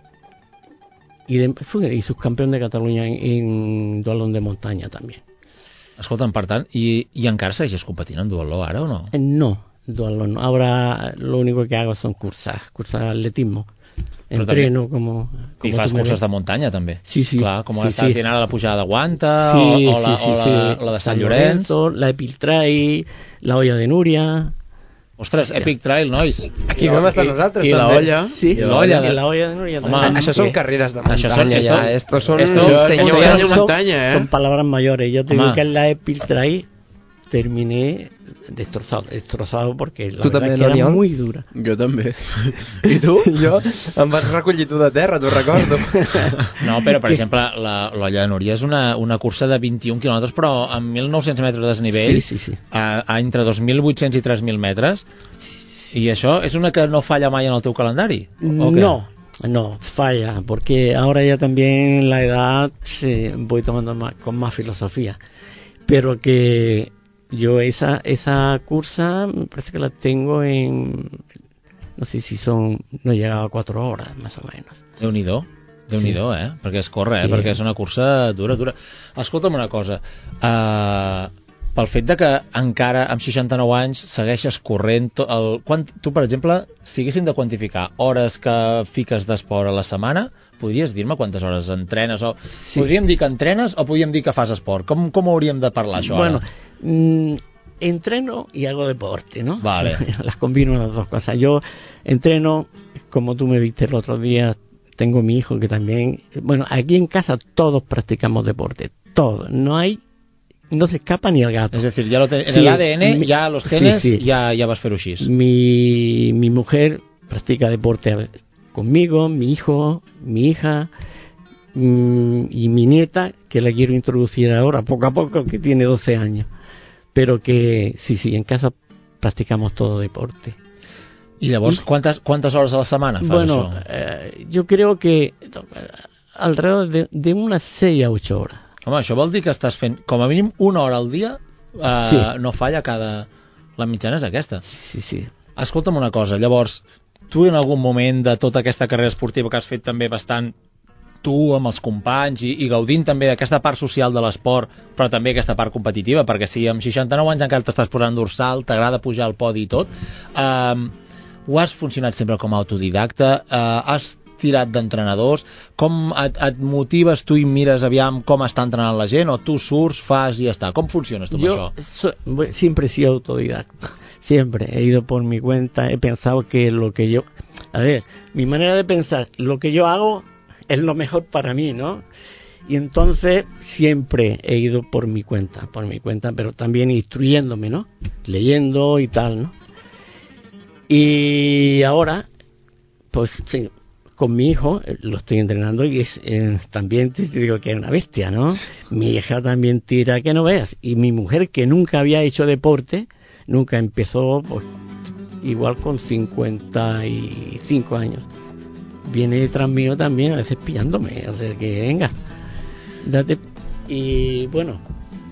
fui subcampeón de Cataluña en duatlón de montaña también. Escolta'm, per tant, i encara segueixes competint en duatló ara o no? No. Duatlón. Ahora lo único que hago son cursas de atletismo. Entreno como i fas curses de muntanya també. Sí. Clar, com estàs dient ara la pujada de Guanta o la de Sant Llorenç, la Epic Trail, la olla de Núria. Ostres, Epic Trail, nois. Aquí vam estar nosaltres i també. La olla de Núria. Home, això són carreres de muntanya ja. Esto son señores de muntanya, Son palabras mayores. Yo te digo que en la Epic Trail terminé destrozado porque la verdad que era muy dura. Jo també. I tu? Jo em vas recollir tu de terra, t'ho recordo. No, però per exemple l'Olla de Núria és una cursa de 21 quilòmetres però amb 1.900 metres de desnivell, entre 2.800 i 3.000 metres, i això és una que no falla mai en el teu calendari? No, falla, porque ahora ya también la edad voy tomando con más filosofía, pero que yo esa cursa me parece que la tengo en, no sé si no he llegado a 4 horas más o menos. Déu-n'hi-do, perquè es corre, perquè és una cursa dura. Escolta'm una cosa, pel fet de que encara amb 69 anys segueixes corrent, tu, per exemple, si haguéssim de quantificar hores que fiques d'esport a la setmana, podries dir-me quantes hores entrenes? Podríem dir que entrenes o podríem dir que fas esport? Com hauríem de parlar això ara? Entreno y hago deporte, ¿no? Vale. Las combino las dos cosas. Yo entreno, como tú me viste el otro día, tengo mi hijo que también... Bueno, aquí en casa todos practicamos deporte, todos. No se escapa ni el gato. Es decir, ya en el ADN, ya los genes, ya vas fer-ho així. Mi mujer practica deporte conmigo, mi hijo, mi hija y mi nieta, que la quiero introducir ahora, poco a poco, que tiene 12 años. Pero que sí, en casa practicamos todo deporte. ¿Y llavors quantes hores a la setmana fas això? Yo creo que alrededor de unas 6 a 8 horas. Home, això vol dir que estàs fent com a mínim 1 hora al dia, no falla la mitjana és aquesta. Sí. Escolta'm una cosa, llavors, tu en algun moment de tota aquesta carrera esportiva que has fet també bastant tu amb els companys i gaudint també d'aquesta part social de l'esport, però també aquesta part competitiva, perquè si amb 69 anys encara t'estàs posant dorsal, t'agrada pujar al podi i tot, ho has funcionat sempre com a autodidacta, has tirat d'entrenadors, com et motives tu i mires aviam com està entrenant la gent, o tu surts, fas i ja està? Com funciones tu amb això? Siempre he sido autodidacta, siempre he ido por mi cuenta, he pensado que lo que yo... A ver, mi manera de pensar, lo que yo hago es lo mejor para mí, ¿no? Y entonces siempre he ido por mi cuenta, pero también instruyéndome, ¿no? Leyendo y tal, ¿no? Y ahora, pues sí, con mi hijo, lo estoy entrenando y es también te digo que es una bestia, ¿no? Mi hija también tira que no veas. Y mi mujer, que nunca había hecho deporte, nunca empezó, pues, igual con 55 años. Viene detrás mío también, a veces pillándome, o sea que venga, date. Y bueno,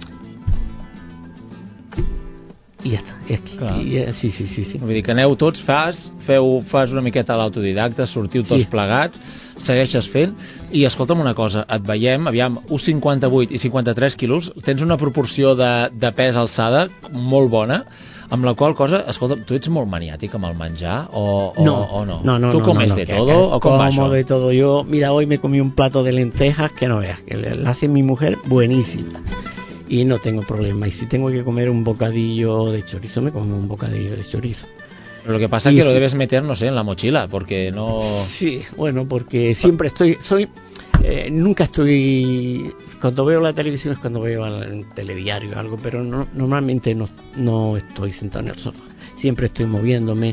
i ja està, sí. Vull dir que aneu tots, fas una miqueta a l'autodidacta, sortiu tots plegats, segueixes fent, i escolta'm una cosa, et veiem, aviam, 1,58 i 53 quilos, tens una proporció de pes-alçada molt bona, amb la qual cosa, escolta, tu ets molt maniàtic amb el menjar o no? No. ¿Tú comes de todo o com va això? Como de todo. Yo, mira, hoy me comí un plato de lentejas que no veas, que la hace mi mujer buenísima. Y no tengo problema. Y si tengo que comer un bocadillo de chorizo, me como un bocadillo de chorizo. Pero lo que pasa es que lo debes meter, no sé, en la mochila, porque no... Sí, bueno, porque siempre nunca estoy... Cuando veo la televisión es cuando veo el telediario o algo, pero normalmente no estoy sentado en el sofá. Siempre estoy moviéndome,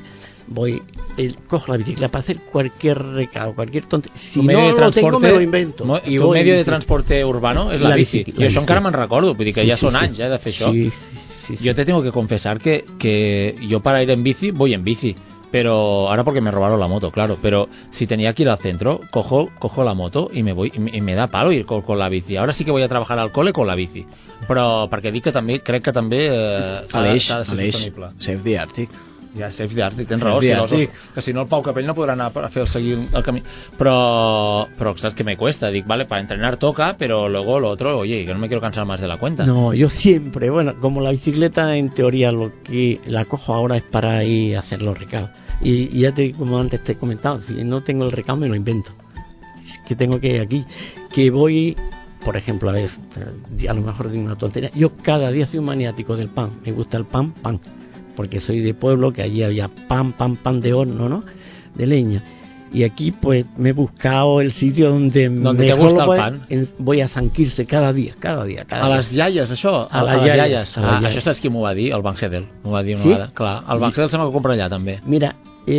cojo la bicicleta para hacer cualquier recado, cualquier tontería. Si no lo tengo, me lo invento. I tu medio de transporte urbano és la bici. Jo això encara me'n recordo, vull dir que ja són anys de fer això. Sí. Yo te tengo que confesar que yo para ir en bici, voy en bici. Pero ahora porque me robaron la moto, claro. Pero si tenía que ir al centro, cojo la moto y me voy y me da palo ir con la bici. Ahora sí que voy a trabajar al cole con la bici. Però perquè dic que també crec que també s'ha de ser sostenible. Save the Arctic. Ja, Save the Arctic, tens raó. Que si no el Pau Capell no podrà anar a seguir el camí. Però sabes que me cuesta. Dic, vale, para entrenar toca, pero luego lo otro, oye, que no me quiero cansar más de la cuenta. No, yo siempre, bueno, como la bicicleta en teoría lo que la cojo ahora es para ir a hacer los recados. Y ya como antes te he comentado, si no tengo el recado me lo invento. Es que tengo que aquí, que voy, por ejemplo, a lo mejor digo una tontería, yo cada día soy un maniático del pan, me gusta el pan, porque soy de pueblo, que allí había pan de horno, ¿no? De leña. Y aquí pues me he buscado el sitio donde te gusta el pan. Voy a Sant Quirze cada día. A les iaies, això? A les iaies. Això saps qui m'ho va dir? El Van Hedel. M'ho va dir una vegada. Clar, el Van Hedel sembla que compra allà també. Mira,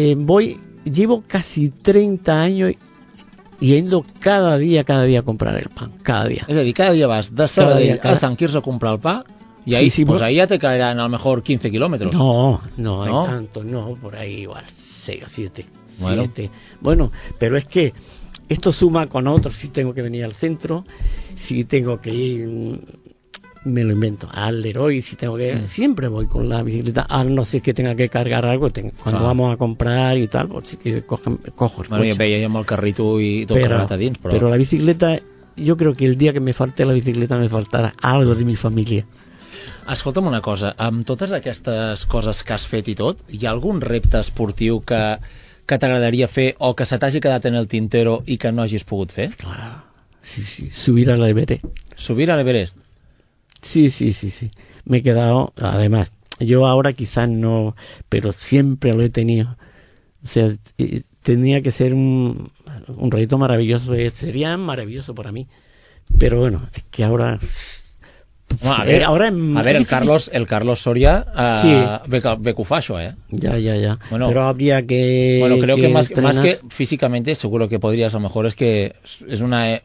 llevo casi 30 años yendo cada día a comprar el pan, cada día. És a dir, cada dia vas de Sabadell a Sant Quirze a comprar el pa y ahí, pues ahí ya te caerán a lo mejor 15 kilómetros. No, hay tanto, no, por ahí igual 6 o 7. Bueno, pero es que esto suma con otros. Si tengo que venir al centro, si tengo que ir, me lo invento, al Leroy, si tengo que siempre voy con la bicicleta, a no ser que tenga que cargar algo, cuando vamos a comprar y tal, pues sí que cojo el coche. Bueno, jo veia amb el carrito i tot carregat a dins, pero la bicicleta, yo creo que el día que me falte la bicicleta me faltarà algo de mi familia. Escolta'm una cosa, amb totes aquestes coses que has fet i tot, hi ha algun repte esportiu que t'agradaria fer o que se t'hagi quedat en el tintero i que no hagis pogut fer? Claro, sí, subir al Everest. ¿Subir al Everest? Sí. Me he quedado, además, yo ahora quizás no, pero siempre lo he tenido. O sea, tenía que ser un reto maravilloso, sería maravilloso para mí. Pero bueno, es que ahora... Bueno, a ver, el Carlos Soria ve que ho fa això, Ya. Bueno, pero habría que... Bueno, creo que más que físicamente, seguro que podrías, a lo mejor es que es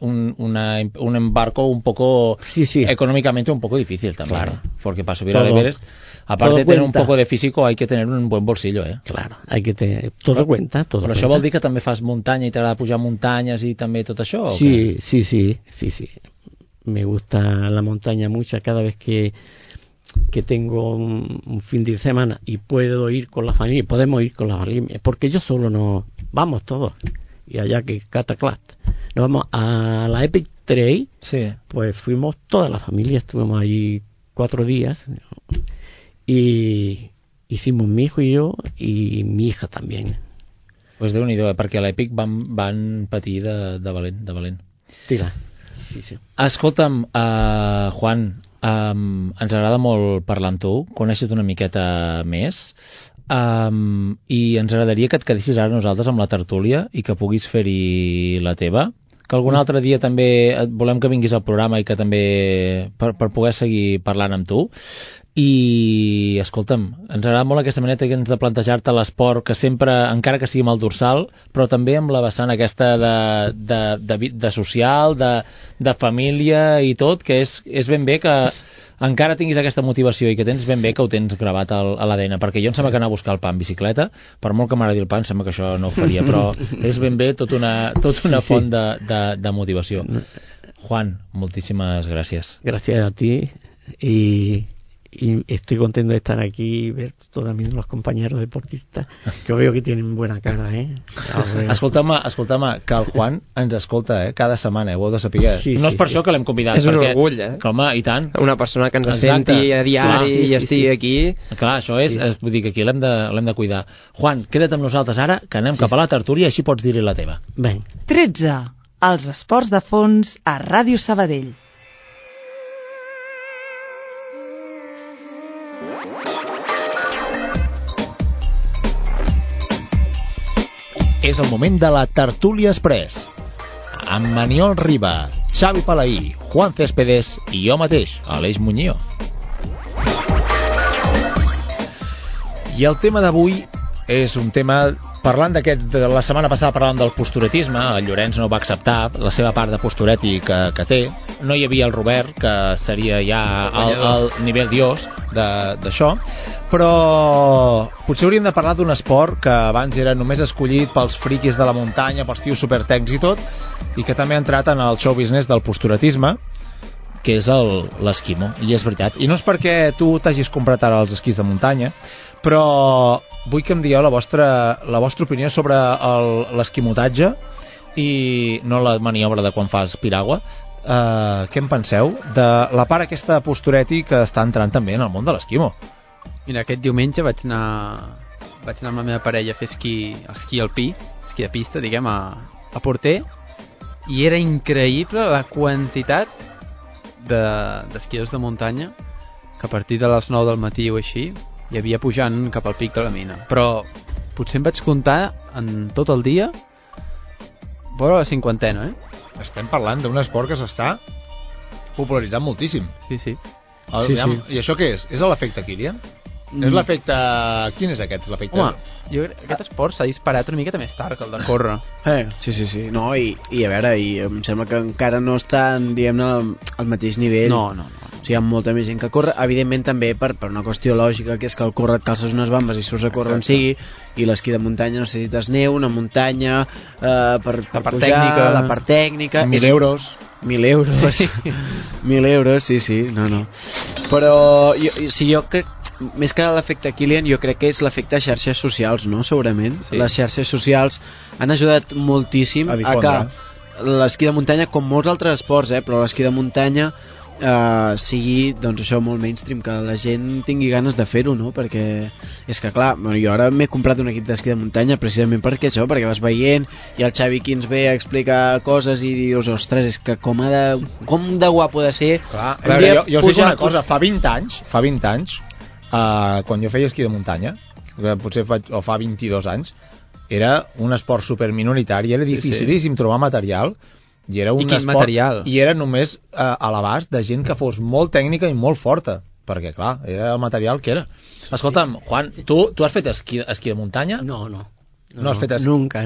un embarco un poco... Sí. Económicamente un poco difícil también. Claro. Porque para subir al Everest, aparte de tener un poco de físico, hay que tener un buen bolsillo, Claro, hay que tener... Todo cuenta. Però això vol dir que també fas muntanya i t'agrada pujar muntanyes i també tot això? Sí. Me gusta la montaña mucho. Cada vez que tengo un fin de semana y puedo ir con la familia, podemos ir con la familia, porque yo solo no, vamos todos, y allá que Cataclast, nos vamos a la Epic Trail, pues fuimos toda la familia, estuvimos ahí 4 días, y hicimos mi hijo y yo, y mi hija también. Pues Déu-n'hi-do, perquè a l'Epic van patir de valent. Tira. Sí. Escolta'm, Juan, ens agrada molt parlar amb tu, conèixer-te una miqueta més, i ens agradaria que et quedessis ara nosaltres amb la tertúlia i que puguis fer-hi la teva, que algun altre dia també volem que vinguis al programa i que també per poder seguir parlant amb tu. i, escolta'm, ens agrada molt aquesta manera que ens de plantejar-te l'esport que sempre, encara que sigui amb el dorsal, però també amb la vessant aquesta de social, de família i tot, que és ben bé que encara tinguis aquesta motivació i que tens ben bé que ho tens gravat a l'ADN, perquè jo em sembla que anar a buscar el pa en bicicleta, per molt que m'agradi el pa, em sembla que això no ho faria, però és ben bé tota una font de motivació. Juan, moltíssimas gracias. Gracias a ti y estoy contento de estar aquí y ver también los compañeros deportistas que veo que tienen buena cara, Escolta'm, que el Juan ens escolta, cada setmana, ho heu de saber. No és per això que l'hem convidat. És un orgull, Home, i tant. Una persona que ens senti a diari i estigui aquí. Clar, això és, vull dir que aquí l'hem de cuidar. Juan, queda't amb nosaltres ara, que anem cap a la tertúlia, així pots dir-hi la teva. Ben. 13. Els esports de fons a Ràdio Sabadell. És el moment de la tertúlia express amb Maniol Riba, Xavi Palaí, Juan Céspedes i jo mateix, Aleix Muñoz. I el tema d'avui és un tema, parlant de la setmana passada parlàvem del posturetisme, el Llorenç no va acceptar la seva part de postureti que té, no hi havia el Robert, que seria ja al nivell dios d'això, però potser hauríem de parlar d'un esport que abans era només escollit pels friquis de la muntanya, pels tios supertècnics i tot, i que també ha entrat en el show business del posturetisme, que és l'esquimo, i és veritat. I no és perquè tu t'hagis comprat ara els esquís de muntanya, però vull que em dieu la vostra opinió sobre l'esquimotatge i no la maniobra de quan fas piragua. Què en penseu de la part aquesta de postureti que està entrant també en el món de l'esquimo? Mira, aquest diumenge vaig anar amb la meva parella a fer esquí alpí, esquí de pista, diguem, a Porter, i era increïble la quantitat d'esquiadors de muntanya que a partir de les 9 del matí o així hi havia pujant cap al pic de la mina. Però potser em vaig comptar en tot el dia vora la 50ena, Estem parlant d'un esport que s'està popularitzant moltíssim. Sí. I això què és? És l'efecte Kilian? És l'efecte... Quin és aquest? L'efecte... Home, jo crec que aquest esport s'ha disparat una miqueta més tard que el de córrer. Sí. No, i a veure, em sembla que encara no estan, diguem-ne, al mateix nivell. No. O sigui, hi ha molta més gent que corre, evidentment també per una qüestió lògica, que és que el córrer et calces unes bambes i surts a córrer on sigui, i l'esquí de muntanya necessites neu, una muntanya, per pujar, la part tècnica... 1.000 euros. 1.000 euros. 1.000 euros, sí, no. Però jo crec, més que l'efecte Kilian, jo crec que és l'efecte xarxes socials, no? Segurament. Sí. Les xarxes socials han ajudat moltíssim a que l'esquí de muntanya, com molts altres esports, però l'esquí de muntanya sigui, doncs això, molt mainstream, que la gent tingui ganes de fer-ho, no? Perquè és que clar, jo ara m'he comprat un equip d'esquí de muntanya precisament perquè això, perquè vas veient i el Xavi aquí ens ve a explicar coses i dius, ostres, és que com de guapo de ser. Clar, jo us dic una cosa, fa 20 anys quan jo feia esquí de muntanya, que potser fa 22 anys, era un esport superminoritari, era dificilíssim trobar material, i era un esport, material? I era només a l'abast de gent que fos molt tècnica i molt forta, perquè clar, era el material que era. Escolta'm, Juan, tu has fet esquí de muntanya? No has fet esquí? Nunca,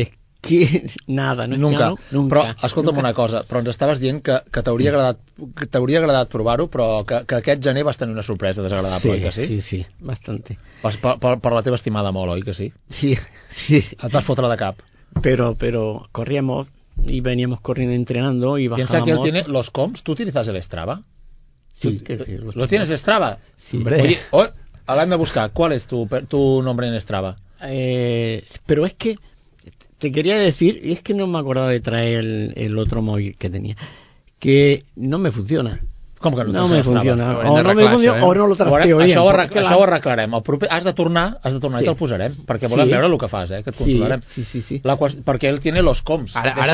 nada, nunca. Però escolta'm una cosa, però ens estaves dient que t'hauria agradat provar-ho, però que aquest gener vas tenir una sorpresa desagradable, oi que sí? Sí, bastante. Per la teva estimada molt, oi que sí? Sí. Et vas fotre de cap. Pero corríamos y veníamos corriendo, entrenando y bajábamos. Piensa que él tiene los comps. ¿Tú utilizas el Strava? Sí. ¿Lo tienes Strava? Sí. Oye, hablan de buscar. ¿Cuál es tu nombre en Strava? Pero es que te quería decir, y es que no me acordaba de traer el otro móvil que tenía, que no me funciona. Com que no me funciona? O no me funciona o no lo trasteo bien. Això ho arreglarem. Has de tornar i te'l posarem, perquè volem veure el que fas, que et controlarem. Sí. Perquè ell tiene los coms.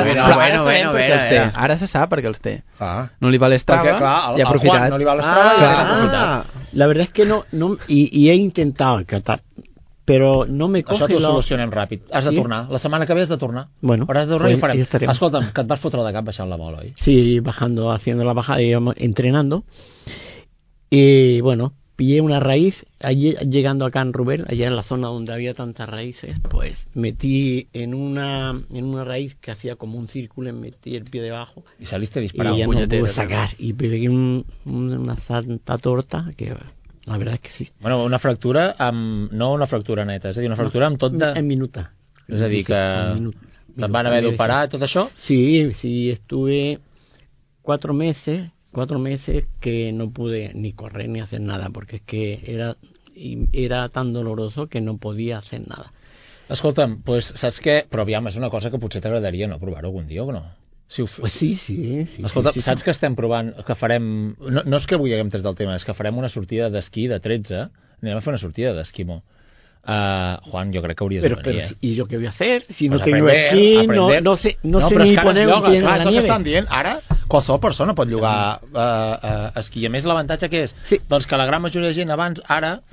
Ara se sap perquè els té. No li va l'Strava i ha aprofitat. No li va l'Strava i ha aprofitat. La verdad es que no y he intentado catar, pero no me coge. Això t'ho solucionem ràpid. Has de tornar. La setmana que ve has de tornar. Bueno, has de tornar i ho farem. Escolta'm, que et vas fotre de cap baixant la bola, oi? Sí, bajando, haciendo la bajada y entrenando. Y bueno, pillé una raíz, allí llegando acá en Rubén, allá en la zona donde había tantas raíces, pues metí en una raíz que hacía como un círculo, metí el pie debajo. Y saliste disparado. Y ya no pude sacar. Y pegué una santa torta que... La verdad és que sí. Bueno, una fractura no una fractura neta, és a dir, una fractura amb tot de... En minuta. És a dir, que te'n van haver d'operar tot això? Sí, estuve 4 meses que no pude ni correr ni hacer nada, porque es que era tan doloroso que no podía hacer nada. Escolta'm, pues, saps què? Però aviam, és una cosa que potser t'agradaria no provar-ho algun dia o no? Pues sí. Escolta, saps que estem provant, que farem... No és que avui haguem tret del tema, és que farem una sortida d'esquí de 13, anem a fer una sortida d'esquimo. Juan, yo creo que haurías de venir. Pero, ¿y yo qué voy a hacer? Si pues no tengo esquí, no sé ni poner un pie en la nieve. Estan dient, ara qualsevol persona pot llogar esquí. A més, l'avantatge que és? Sí. Doncs que la gran majoria de gent abans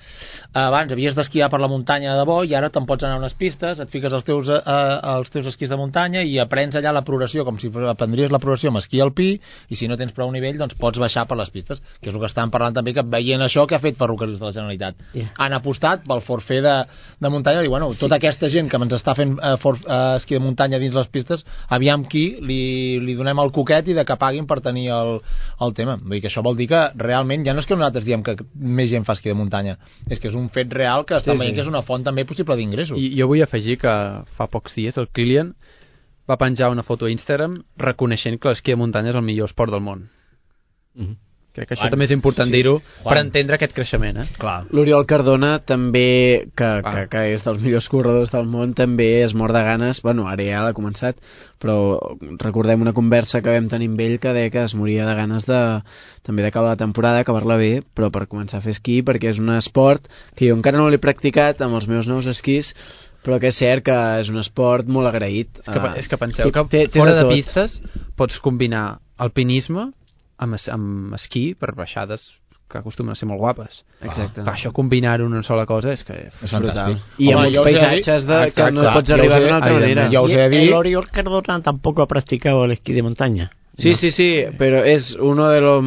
havies d'esquiar per la muntanya de bo i ara te'n pots anar a unes pistes, et fiques els teus esquís de muntanya i aprens allà la progressió, com si aprendries la progressió amb esquí alpí, i si no tens prou nivell, doncs pots baixar per les pistes, que és el que estàvem parlant també, que veient això que ha fet Ferrocarrils de la Generalitat. Han apostat pel forfait de muntanya, i bueno, tota aquesta gent que ens està fent esquí de muntanya dins les pistes, aviam qui li donem el coquet i de que paguin per tenir el tema. Vull dir que això vol dir que realment ja no és que nosaltres diem que més gent fa esquí de muntanya, és que és un fet real que estan veient que és una font també possible d'ingressos. I jo vull afegir que fa pocs dies el Kilian va penjar una foto a Instagram reconeixent que l'esquí de muntanya és el millor esport del món. Crec que això també és important dir-ho per entendre aquest creixement. Clar. L'Oriol Cardona també, que és dels millors corredors del món, també es mor de ganes. Bueno, ara ja l'ha començat, però recordem una conversa que vam tenir amb ell que deia que es moria de ganes també d'acabar la temporada, acabar-la bé, però per començar a fer esquí, perquè és un esport que jo encara no l'he practicat amb els meus nous esquís, però que és cert que és un esport molt agraït. És que penseu que fora de pistes pots combinar alpinisme amb esquí per baixades que acostumen a ser molt guapes. Exacte. Per això combinar una sola cosa és que és brutal. I amb uns paisatges que no pots arribar d'una altra manera. El Oriol Cardona tampoco ha practicado el esquí de montaña. Sí, però és un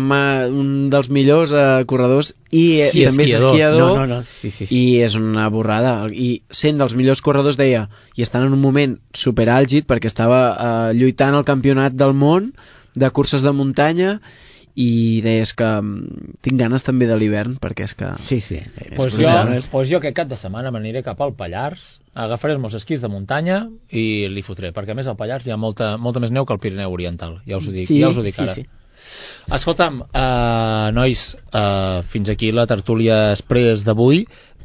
dels millors corredors i també és esquiador. Sí. I és una borrada. I sent dels millors corredors, deia, i estan en un moment superàlgid perquè estava lluitant al campionat del món de curses de muntanya i deies que tinc ganes també de l'hivern perquè és que... Sí. Pues jo aquest cap de setmana m'aniré cap al Pallars, agafaré els meus esquís de muntanya i li fotré, perquè a més al Pallars hi ha molta més neu que al Pirineu Oriental, ja us ho dic ara. Escolta'm, nois, fins aquí la tertúlia express d'avui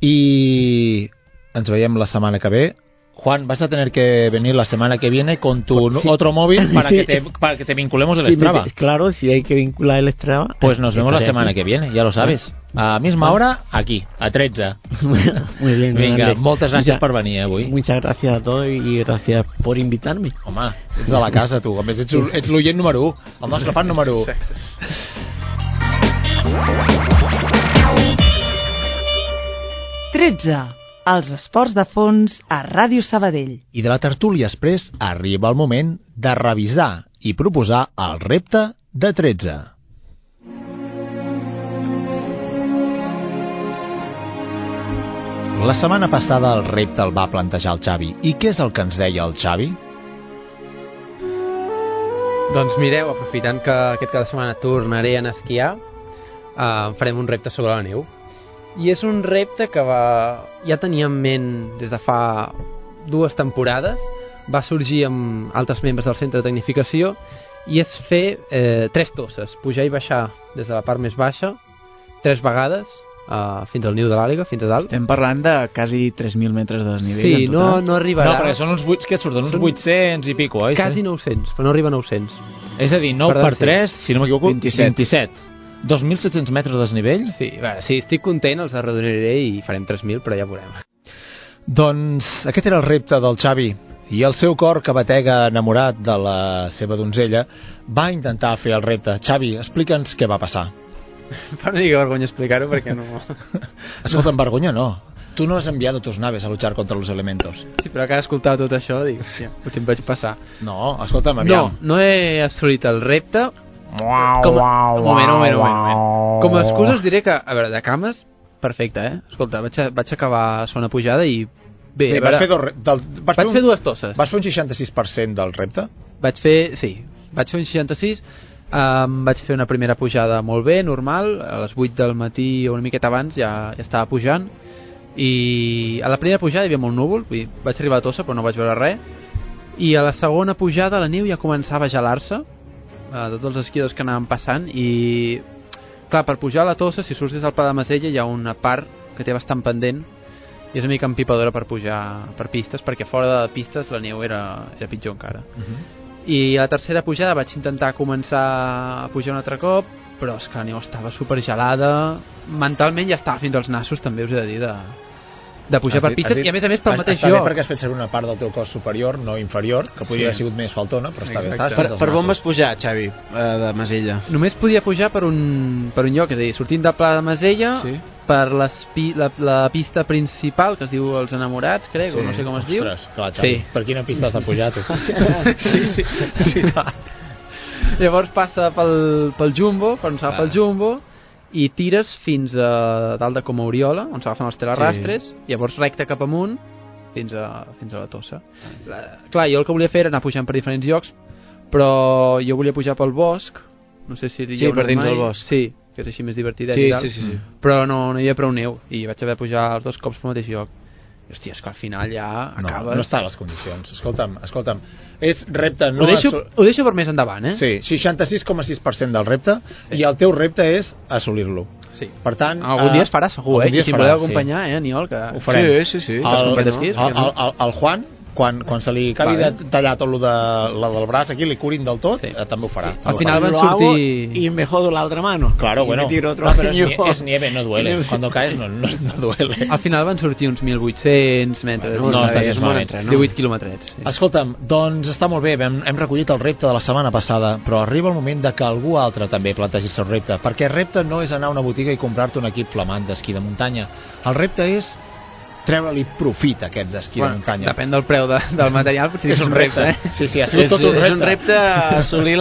i ens veiem la setmana que ve. Juan, vas a tener que venir la semana que viene con tu otro móvil para que te vinculemos el Strava. Claro, si hay que vincular el Strava. Pues nos vemos la semana que viene, ya lo sabes. A misma hora, aquí, a 13. Muy bien. Vinga, moltes gràcies per venir avui. Muchas gracias a todos y gracias por invitarme. Home, ets de la casa, tu. A més, ets l'oient número 1, el nostre fan número 1. Els esports de fons a Ràdio Sabadell. I de la tertúlia express arriba el moment de revisar i proposar el repte de 13. La setmana passada el repte el va plantejar el Xavi. I què és el que ens deia el Xavi? Doncs mireu, aprofitant que aquest cap de setmana tornaré a esquiar, farem un repte sobre la neu. I és un repte que ja tenia en ment des de fa 2 temporades, va sorgir amb altres membres del centre de tecnificació i és fer 3 tosses, pujar i baixar des de la part més baixa 3 vegades fins al niu de l'Àliga, fins a dalt. Estem parlant de quasi 3.000 metres de desnivell. Sí, no arribarà. No, perquè són uns 8, que et surten uns 800 i pico, oi? Quasi 900, però no arriba a 900. És a dir, 9 per 3, si no m'equivoco, 27. 2.700 metres de desnivell? Sí, estic content, els arredoniré i farem 3.000, però ja veurem. Doncs aquest era el repte del Xavi i el seu cor, que batega enamorat de la seva donzella, va intentar fer el repte. Xavi, explica'ns què va passar. Fa una mica vergonya explicar-ho perquè no... Escolta'm, vergonya no. Tu no has enviado tus naves a luchar contra los elementos. Sí, però que he escoltat tot això, dic, hòstia, potser em vaig passar. No, escolta'm, aviam. No he assolit el repte. Un moment. Com a excusa us diré que, a veure, de cames perfecte, Escolta, vaig acabar a zona pujada i... Bé, sí, vaig fer dues tosses. Vas fer un 66% del repte? Vaig fer un 66. Vaig fer una primera pujada molt bé, normal. A les 8 del matí o una miqueta abans ja estava pujant. I a la primera pujada hi havia molt núvol. Vaig arribar a Tossa però no vaig veure res. I a la segona pujada la neu ja començava a gelar-se de tots els esquiadors que anaven passant. I clar, per pujar a la Tossa, si surts des del Pla de Masella hi ha una part que té bastant pendent i és una mica empipadora per pujar per pistes, perquè fora de pistes la neu era pitjor encara. I a la tercera pujada vaig intentar començar a pujar un altre cop, però és que la neu estava supergelada, mentalment ja estava fins als nassos, també us he de dir, de pujar per pistes, i a més pel mateix lloc. Està bé jo. perquè has fet servir una part del teu cos superior, no inferior, que podria haver sigut més faltona, però està bé. Per on vas pujar, Xavi, de Masella? Només podia pujar per un lloc, és a dir, sortint del Pla de Masella, per la pista principal, que es diu Els Enamorats, crec, o no sé com es diu. Ostres, clar, Xavi, per quina pista has de pujar, tu? Sí. Llavors passa pel Jumbo, per on s'agafa el Jumbo, i tires fins a dalt de Coma Oriola, on s'agafen els telerastres, i llavors recte cap amunt fins a la Tossa. Clar, jo el que volia fer era anar pujant per diferents llocs, però jo volia pujar pel bosc, no sé si hi ha per dins del bosc. Sí, que és així més divertidet i tal, però no hi havia prou neu, i vaig haver de pujar els dos cops pel mateix lloc. Hòstia, és que al final ja acabes... No està a les condicions. Escolta'm. És repte... Ho deixo per més endavant, Sí, 66,6% del repte, i el teu repte és assolir-lo. Sí. Per tant... Algun dia es farà, segur, i si em voleu acompanyar, Aniol, que... Ho farem. Sí. El Juan, quan se li acabi de tallar tot lo del braç aquí, li curin del tot, també ho farà. Al final van sortir... Y me jodo la otra mano. Claro, bueno. Pero es nieve, no duele. Cuando caes no duele. Al final van sortir uns 1.800 metres. No està gens malament, no? 18 quilòmetres. Escolta'm, doncs està molt bé, hem recollit el repte de la setmana passada, però arriba el moment de que algú altre també plantegi el seu repte, perquè el repte no és anar a una botiga i comprar-te un equip flamant d'esquí de muntanya. El repte és treure-li profit a aquest d'esquí de muntanya. Depèn del preu del material, potser és un repte. Sí, ha sigut tot un repte. És un repte assolir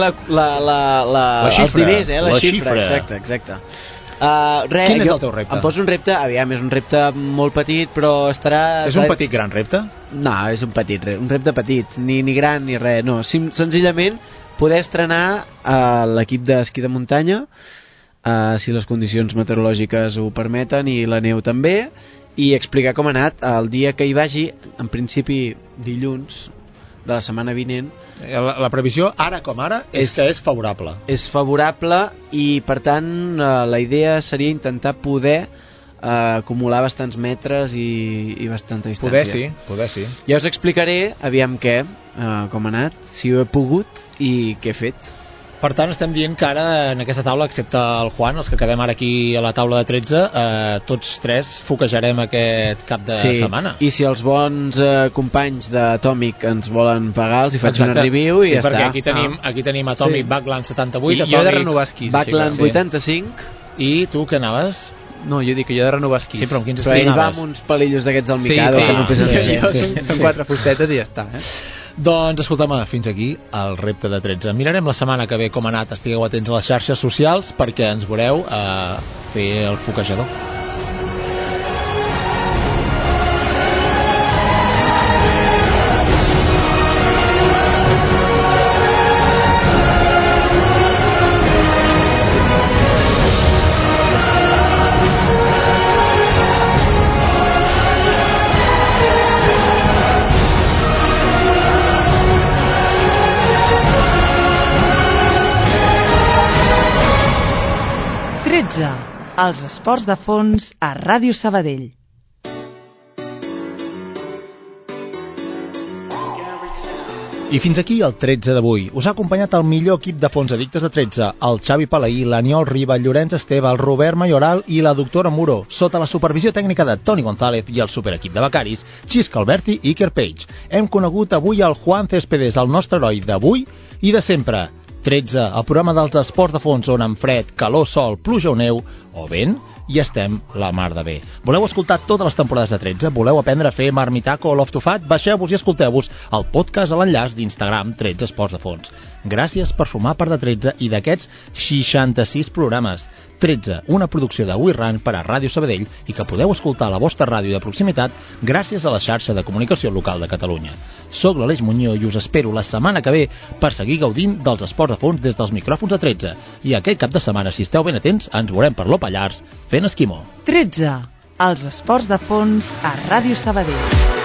els diners, la xifra. Exacte. Quin és el teu repte? Em poso un repte, aviam, és un repte molt petit, però estarà... És un petit gran repte? No, és un repte petit, ni gran ni res, no. Senzillament poder estrenar l'equip d'esquí de muntanya, si les condicions meteorològiques ho permeten i la neu també, i explicar com ha anat el dia que hi vagi, en principi dilluns de la setmana vinent. La previsió, ara com ara, és que és favorable. És favorable i, per tant, la idea seria intentar poder acumular bastants metres i bastanta distància. Poder sí. Ja us explicaré, aviam què, com ha anat, si ho he pogut i què he fet. Per tant, estem dient que ara en aquesta taula, excepte el Juan, els que quedem ara aquí a la taula de 13, tots tres foquejarem aquest cap de setmana. I si els bons companys d'Atòmic ens volen pagar, els hi faig una review i ja està. Perquè aquí tenim Atòmic Backland 78, I jo he de renovar esquís. Backland 85. I tu què anaves? No, jo dic que jo he de renovar esquís. Sí, però amb quins esquís anaves? Però ell va amb uns palillos d'aquests del Mikado, que no pesen res. Són 4 fustetes i ja està, Doncs escolta'm, fins aquí el repte de 13. Mirarem la setmana que ve com ha anat. Estigueu atents a les xarxes socials perquè ens veureu fer el foquejador. Els esports de fons a Ràdio Sabadell. I fins aquí el 13 d'avui. Us ha acompanyat el millor equip de fons addictes de 13, el Xavi Palaí, l'Aniol Riba, el Llorenç Esteve, el Robert Mayoral i la doctora Muro, sota la supervisió tècnica de Toni González i el superequip de becaris, Xisca Alberti i Iker Page. Hem conegut avui el Juan Céspedes, el nostre heroi d'avui i de sempre. 13, el programa dels esports de fons on amb fred, calor, sol, pluja o neu, o vent, i estem la mar de bé. Voleu escoltar totes les temporades de 13? Voleu aprendre a fer marmitaco o love to fat? Baixeu-vos i escolteu-vos el podcast a l'enllaç d'Instagram 13 Esports de Fons. Gràcies per formar part de 13 i d'aquests 66 programes. 13, una producció de We Run per a Ràdio Sabadell i que podeu escoltar a la vostra ràdio de proximitat gràcies a la xarxa de comunicació local de Catalunya. Soc l'Aleix Muñoz i us espero la setmana que ve per seguir gaudint dels esports de fons des dels micròfons de 13. I aquest cap de setmana, si esteu ben atents, ens veurem per l'Opallars fent esquimó. 13. Els esports de fons a Ràdio Sabadell.